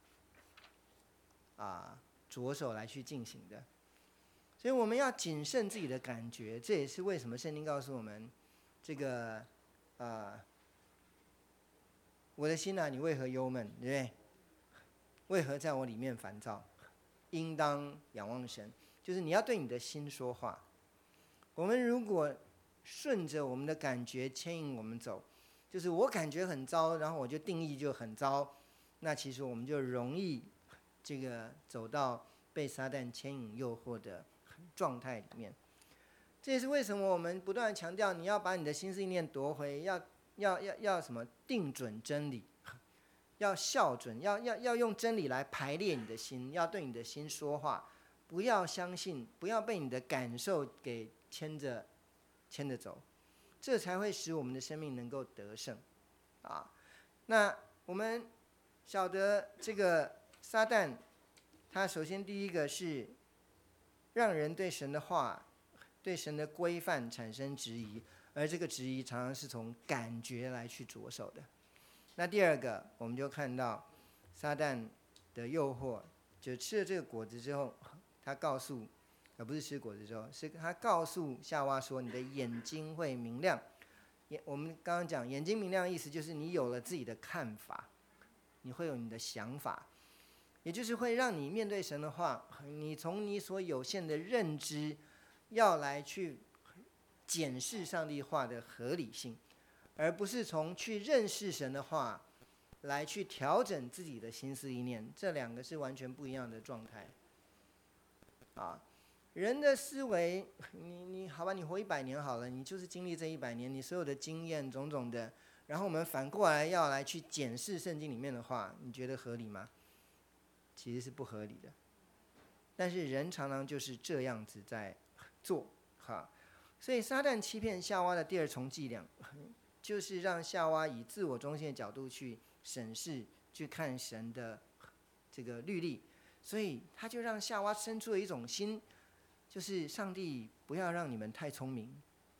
啊，着手来去进行的，所以我们要谨慎自己的感觉，这也是为什么圣经告诉我们，这个，啊，我的心啊，你为何忧闷，对不对？为何在我里面烦躁？应当仰望神，就是你要对你的心说话。我们如果顺着我们的感觉牵引我们走，就是我感觉很糟，然后我就定义就很糟，那其实我们就容易。这个走到被撒旦牵引诱惑的状态里面，这也是为什么我们不断强调，你要把你的心思意念夺回，要要要要什么定准真理，要校准，要要要用真理来排列你的心，要对你的心说话，不要相信，不要被你的感受给牵着牵着走，这才会使我们的生命能够得胜啊。那我们晓得这个。撒旦，他首先第一个是让人对神的话、对神的规范产生质疑，而这个质疑常常是从感觉来去着手的。那第二个，我们就看到撒旦的诱惑，就吃了这个果子之后，他告诉，而不是吃果子之后，是他告诉夏娃说：“你的眼睛会明亮。”眼，我们刚刚讲眼睛明亮的意思就是你有了自己的看法，你会有你的想法。也就是会让你面对神的话，你从你所有限的认知，要来去检视上帝话的合理性，而不是从去认识神的话，来去调整自己的心思意念，这两个是完全不一样的状态。啊，人的思维，你你好吧，你活一百年好了，你就是经历这一百年，你所有的经验种种的，然后我们反过来要来去检视圣经里面的话，你觉得合理吗？其实是不合理的，但是人常常就是这样子在做，哈，所以撒旦欺骗夏娃的第二重伎俩，就是让夏娃以自我中心的角度去审视、去看神的这个律例，所以他就让夏娃生出了一种心，就是上帝不要让你们太聪明，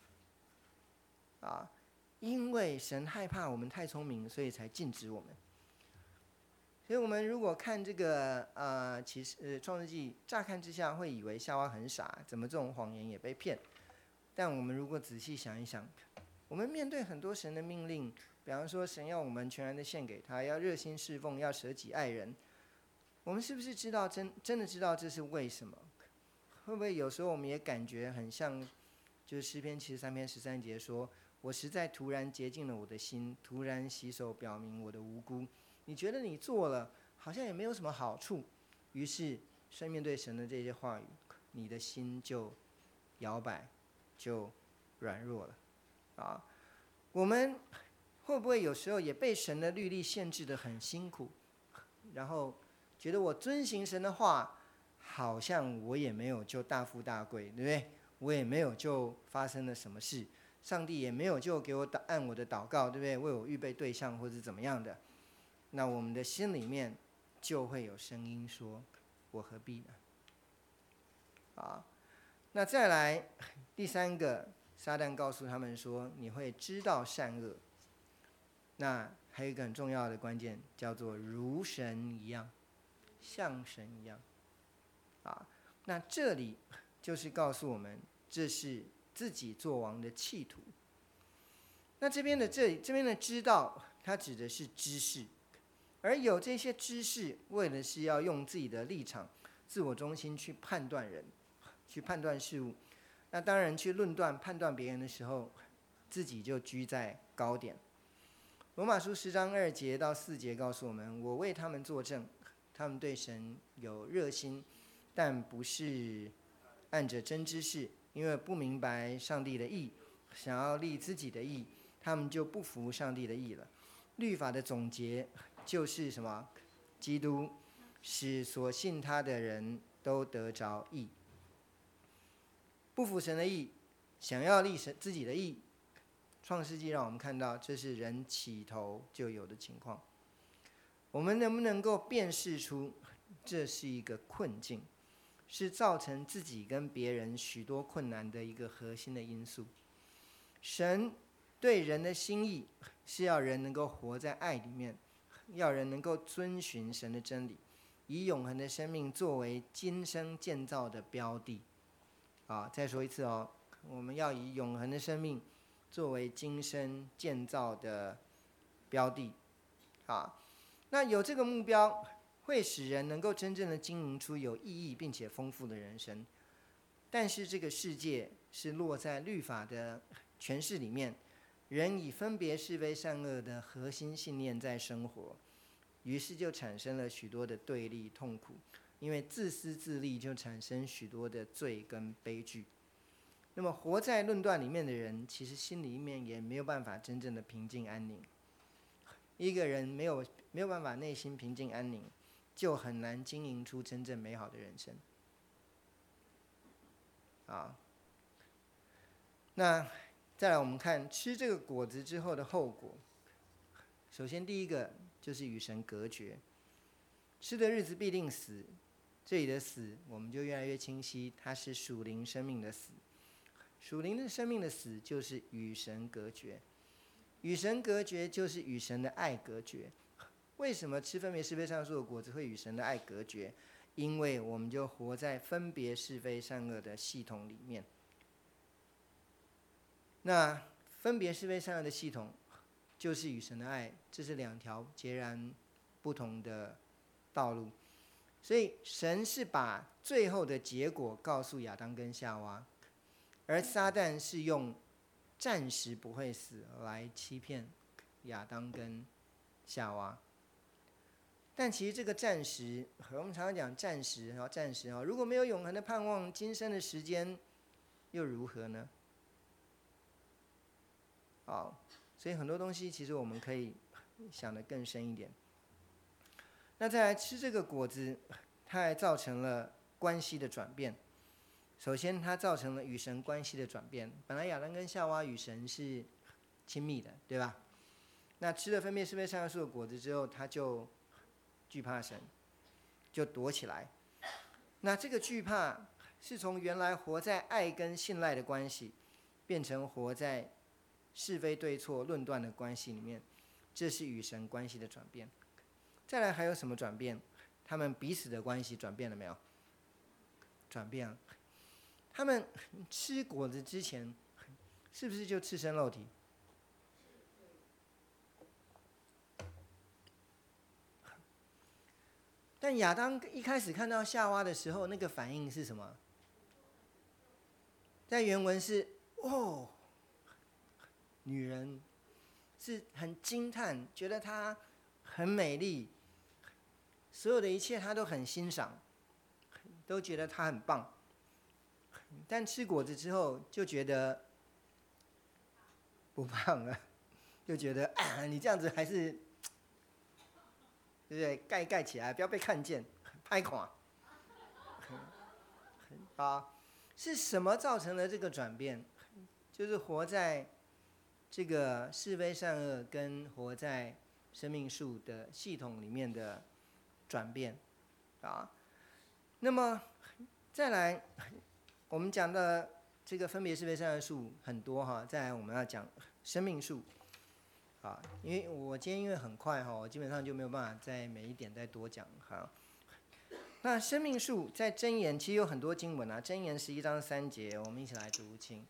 啊，因为神害怕我们太聪明，所以才禁止我们。所以我们如果看这个呃，其实呃创世纪，乍看之下会以为夏娃很傻，怎么这种谎言也被骗？但我们如果仔细想一想，我们面对很多神的命令，比方说神要我们全然的献给他，要热心侍奉，要舍己爱人，我们是不是知道真真的知道这是为什么？ 会不会有时候我们也感觉很像，就是诗篇七十三篇十三节说：“我实在突然洁净了我的心，突然洗手表明我的无辜。”你觉得你做了，好像也没有什么好处，于是面对神的这些话语，你的心就摇摆，就软弱了。啊，我们会不会有时候也被神的律例限制得很辛苦，然后觉得我遵行神的话，好像我也没有就大富大贵，对不对？我也没有就发生了什么事，上帝也没有就给我按我的祷告，对不对？为我预备对象或者怎么样的，那我们的心里面就会有声音说：“我何必呢？”啊，那再来第三个，撒旦告诉他们说：“你会知道善恶。”那还有一个很重要的关键，叫做如神一样，像神一样。啊，那这里就是告诉我们，这是自己作王的企图。那这边的这里这边的知道，它指的是知识，而有这些知识，为的是要用自己的立场、自我中心去判断人，去判断事物。那当然，去论断、判断别人的时候，自己就居在高点。罗马书十章二节到四节告诉我们：“我为他们作证，他们对神有热心，但不是按着真知识，因为不明白上帝的义，想要立自己的义，他们就不服上帝的义了。律法的总结就是什么？基督使所信他的人都得着义。不服神的义，想要立神自己的义，创世纪让我们看到，这是人起头就有的情况。我们能不能够辨识出这是一个困境，是造成自己跟别人许多困难的一个核心的因素？神对人的心意是要人能够活在爱里面，要人能够遵循神的真理，以永恒的生命作为今生建造的标的。啊，再说一次哦，我们要以永恒的生命作为今生建造的标的。啊，那有这个目标，会使人能够真正的经营出有意义并且丰富的人生。但是这个世界是落在律法的诠释里面，人以分别是非善恶的核心信念在生活，于是就产生了许多的对立痛苦，因为自私自利就产生许多的罪跟悲剧。那么活在论断里面的人，其实心里面也没有办法真正的平静安宁。一个人没有没有办法内心平静安宁，就很难经营出真正美好的人生。啊，那再来我们看吃这个果子之后的后果。首先第一个就是与神隔绝，吃的日子必定死。这里的死我们就越来越清晰，它是属灵生命的死。属灵的生命的死就是与神隔绝，与神隔绝就是与神的爱隔绝。为什么吃分别是非善恶树的果子会与神的爱隔绝？因为我们就活在分别是非善恶的系统里面。那分别是非善恶的系统就是与神的爱，这是两条截然不同的道路。所以神是把最后的结果告诉亚当跟夏娃，而撒旦是用暂时不会死来欺骗亚当跟夏娃。但其实这个暂时，我们常常讲暂时，暂时如果没有永恒的盼望，今生的时间又如何呢？好，所以很多东西其实我们可以想得更深一点。那再来吃这个果子，它还造成了关系的转变。首先，它造成了与神关系的转变。本来亚当跟夏娃与神是亲密的，对吧？那吃了分别是非善恶树的果子之后，他就惧怕神，就躲起来。那这个惧怕是从原来活在爱跟信赖的关系，变成活在是非对错论断的关系里面，这是与神关系的转变。再来还有什么转变？他们彼此的关系转变了没有？转变了。他们吃果子之前，是不是就赤身露体？但亚当一开始看到夏娃的时候，那个反应是什么？ 在原文是哦，女人是很惊叹，觉得她很美丽，所有的一切她都很欣赏，都觉得她很棒。但吃果子之后就觉得不胖了，就觉得啊，你这样子还是对不对？盖盖起来，不要被看见，拍垮。啊，是什么造成了这个转变？就是活在这个是非善恶跟活在生命树的系统里面的转变啊。那么再来，我们讲的这个分别是非善恶树很多哈。再来我们要讲生命树啊，因为我今天因为很快哈，我基本上就没有办法在每一点再多讲哈。那生命树在箴言其实有很多经文啊，箴言十一章三节，我们一起来读经。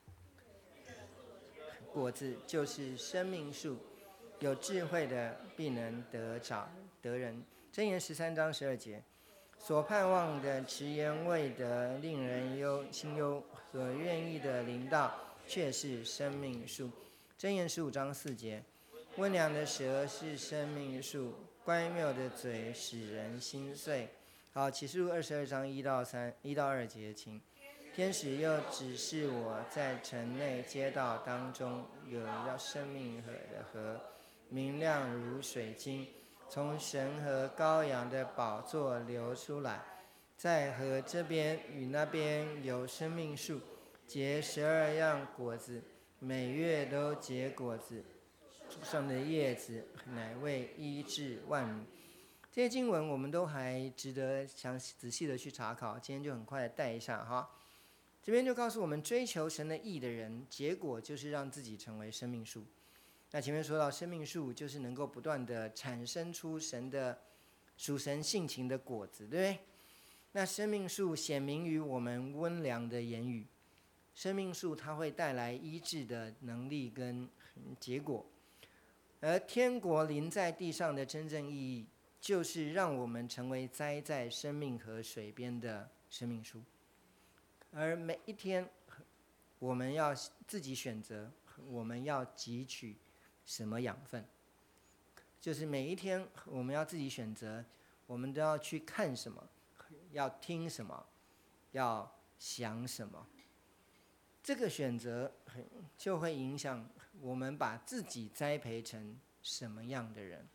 果子就是生命树，有智慧的必能得着得人。箴言十三章十二节，所盼望的迟延未得，令人忧心忧；所愿意的临到，却是生命树。箴言十五章四节，温良的舌是生命树，乖谬的嘴使人心碎。好，启示录二十二章一到三一到二节，请。天使又指示我在城内街道当中有要生命河的河，明亮如水晶，从神和羔羊的宝座流出来。在河这边与那边有生命树，结十二样果子，每月都结果子，树上的叶子乃为医治万民。这些经文我们都还值得详细仔细的去查考，今天就很快的带一下哈。这边就告诉我们，追求神的义的人，结果就是让自己成为生命树。那前面说到，生命树就是能够不断的产生出神的属神性情的果子，对不对？那生命树显明于我们温良的言语，生命树它会带来医治的能力跟结果。而天国临在地上的真正意义，就是让我们成为栽在生命河水边的生命树。而每一天，我们要自己选择，我们要汲取什么养分。就是每一天，我们要自己选择，我们都要去看什么，要听什么，要想什么。这个选择就会影响我们把自己栽培成什么样的人。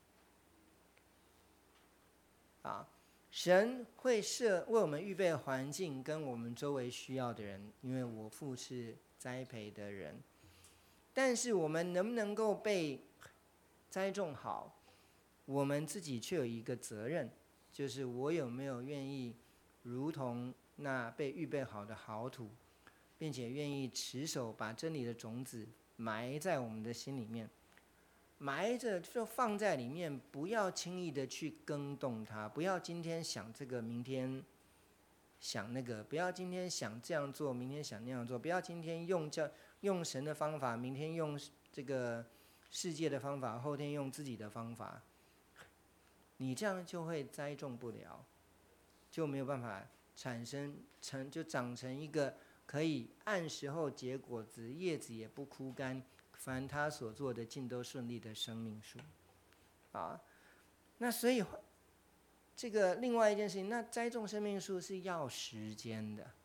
啊。神会设为我们预备环境跟我们周围需要的人，因为我父是栽培的人。但是我们能不能够被栽种好，我们自己却有一个责任，就是我有没有愿意如同那被预备好的好土，并且愿意持守把真理的种子埋在我们的心里面。埋着就放在里面，不要轻易的去更动它，不要今天想这个，明天想那个，不要今天想这样做，明天想那样做，不要今天用叫用神的方法，明天用这个世界的方法，后天用自己的方法，你这样就会栽种不了，就没有办法产生成就长成一个可以按时候结果子，叶子也不枯干，凡他所做的尽都顺利的生命树。啊，那所以这个另外一件事情，那栽种生命树是要时间的。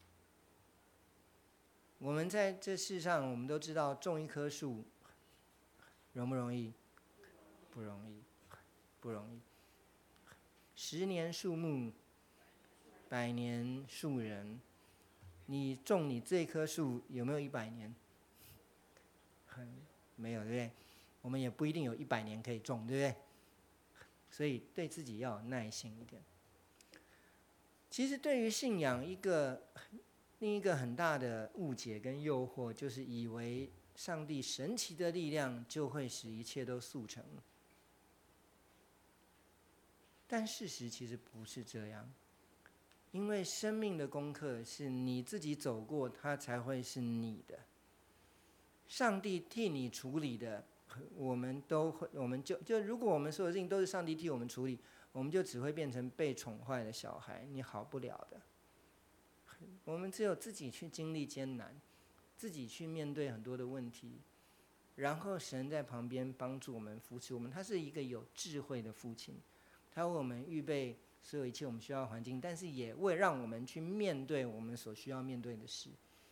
我们在这世上，我们都知道种一棵树容不容易？不容易，不容易。十年树木，百年树人。你种你这棵树有没有一百年？没有，对不对？我们也不一定有一百年可以种，对不对？所以对自己要有耐心一点。其实对于信仰一个另一个很大的误解跟诱惑，就是以为上帝神奇的力量就会使一切都速成。但事实其实不是这样，因为生命的功课是你自己走过，它才会是你的。上帝替你处理的，我们都会，我们就就如果我们所有事情都是上帝替我们处理，我们就只会变成被宠坏的小孩，你好不了的。我们只有自己去经历艰难， 自己去面对很多的问题，然后神在旁边帮助我们、扶持我们。他是一个有智慧的父亲，他为我们预备所有一切我们需要的环境，但是也为让我们去面对我们所需要面对的事。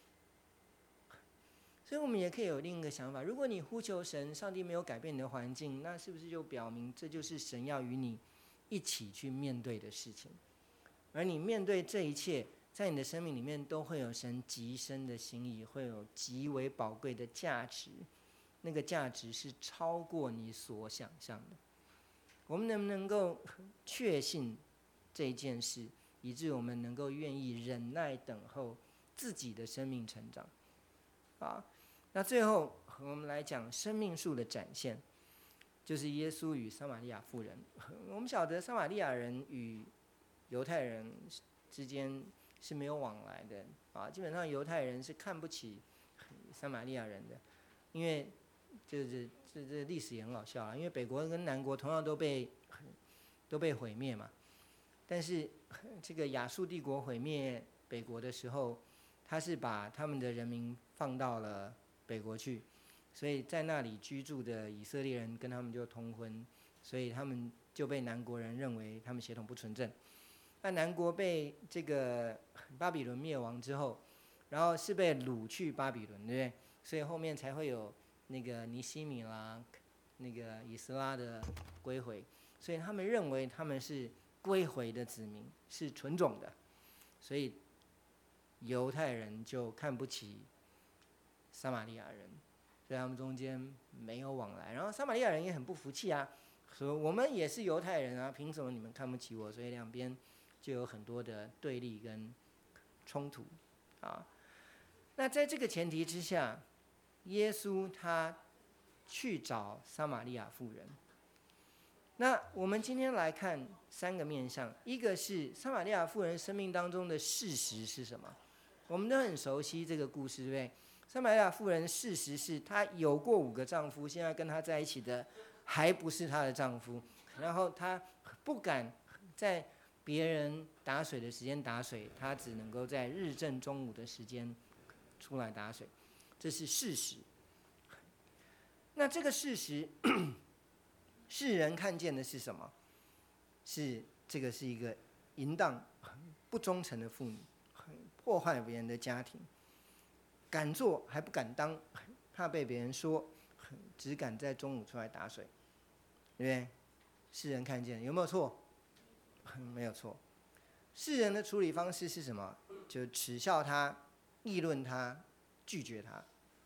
所以我们也可以有另一个想法，如果你呼求神，上帝没有改变你的环境，那是不是就表明这就是神要与你一起去面对的事情？而你面对这一切，在你的生命里面都会有神极深的心意，会有极为宝贵的价值，那个价值是超过你所想象的。我们能不能够确信这件事，以致我们能够愿意忍耐等候自己的生命成长？啊，那最后我们来讲生命树的展现，就是耶稣与撒玛利亚妇人。我们晓得撒玛利亚人与犹太人之间是没有往来的啊，基本上犹太人是看不起撒玛利亚人的，因为就是这这历史也很好笑啊，因为北国跟南国同样都被都被毁灭嘛，但是这个亚述帝国毁灭北国的时候，他是把他们的人民放到了北国去，所以在那里居住的以色列人跟他们就通婚，所以他们就被南国人认为他们血统不纯正。那南国被这个巴比伦灭亡之后，然后是被掳去巴比伦，对不对？所以后面才会有那个尼希米啦，那个以斯拉的归回，所以他们认为他们是归回的子民，是纯种的，所以犹太人就看不起撒玛利亚人，所以他们中间没有往来。然后撒玛利亚人也很不服气啊，说我们也是犹太人啊，凭什么你们看不起我？所以两边就有很多的对立跟冲突啊。那在这个前提之下，耶稣他去找撒玛利亚妇人。那我们今天来看三个面向，一个是撒玛利亚妇人生命当中的事实是什么？我们都很熟悉这个故事，对不对？撒玛利亚妇人事实是她有过五个丈夫，现在跟她在一起的还不是她的丈夫，然后她不敢在别人打水的时间打水，她只能够在日正中午的时间出来打水，这是事实。那这个事实世人看见的是什么？是这个是一个淫荡不忠诚的妇女，破坏别人的家庭，敢做还不敢当，怕被别人说，只敢在中午出来打水，对不对？世人看见有没有错？没有错。世人的处理方式是什么？就耻笑他，议论他，拒绝他。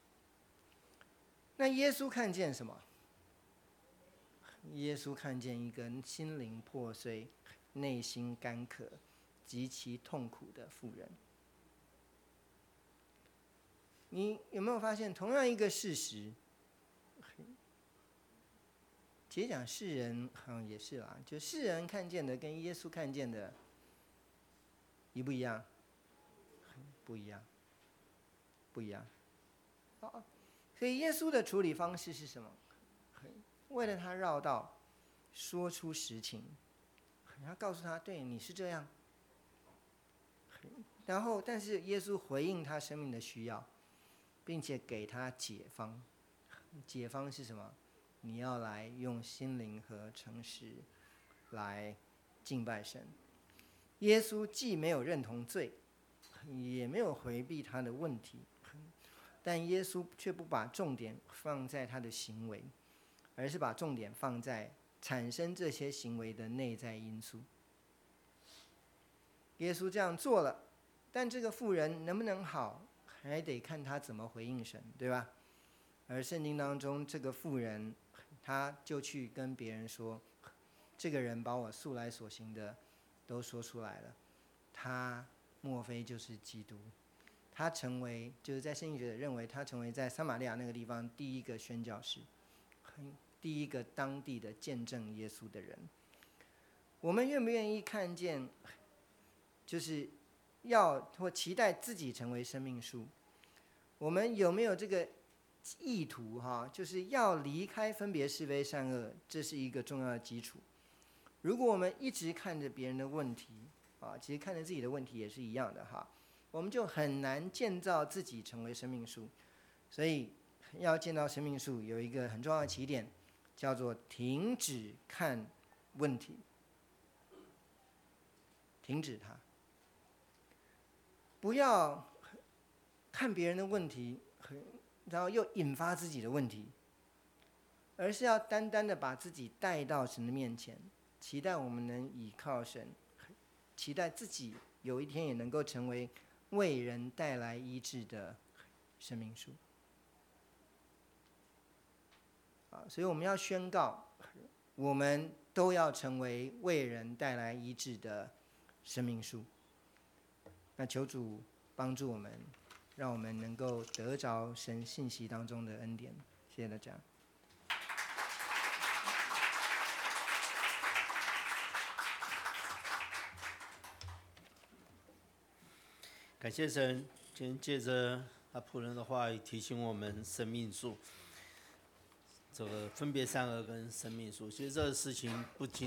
那耶稣看见什么？耶稣看见一个心灵破碎、内心干渴、极其痛苦的妇人。你有没有发现，同样一个事实，其实讲世人好像也是啦，就世人看见的跟耶稣看见的一不一样？不一样，不一样。好，所以耶稣的处理方式是什么？为了他绕道，说出实情，然后告诉他，对，你是这样。然后，但是耶稣回应他生命的需要，并且给他解方。解方是什么？你要来用心灵和诚实来敬拜神。耶稣既没有认同罪，也没有回避他的问题，但耶稣却不把重点放在他的行为，而是把重点放在产生这些行为的内在因素。耶稣这样做了，但这个妇人能不能好，还得看他怎么回应神，对吧？而圣经当中，这个妇人，他就去跟别人说，这个人把我素来所行的都说出来了，他莫非就是基督？他成为，就是在圣经学者认为，他成为在撒玛利亚那个地方第一个宣教士，第一个当地的见证耶稣的人。我们愿不愿意看见，就是要或期待自己成为生命树？我们有没有这个意图哈？就是要离开分别是非善恶，这是一个重要的基础。如果我们一直看着别人的问题啊，其实看着自己的问题也是一样的哈。 我们就很难建造自己成为生命树。所以要建造生命树，有一个很重要的起点，叫做停止看问题，停止它，不要看别人的问题，然后又引发自己的问题，而是要单单的把自己带到神的面前，期待我们能倚靠神，期待自己有一天也能够成为为人带来医治的生命树。啊，所以我们要宣告，我们都要成为为人带来医治的生命树。那求主帮助我们，让我们能够得着神信息当中的恩典。谢谢大家。 感谢神，今天借着他仆人的话语提醒我们生命树，这个分别善恶跟生命树，其实这个事情不仅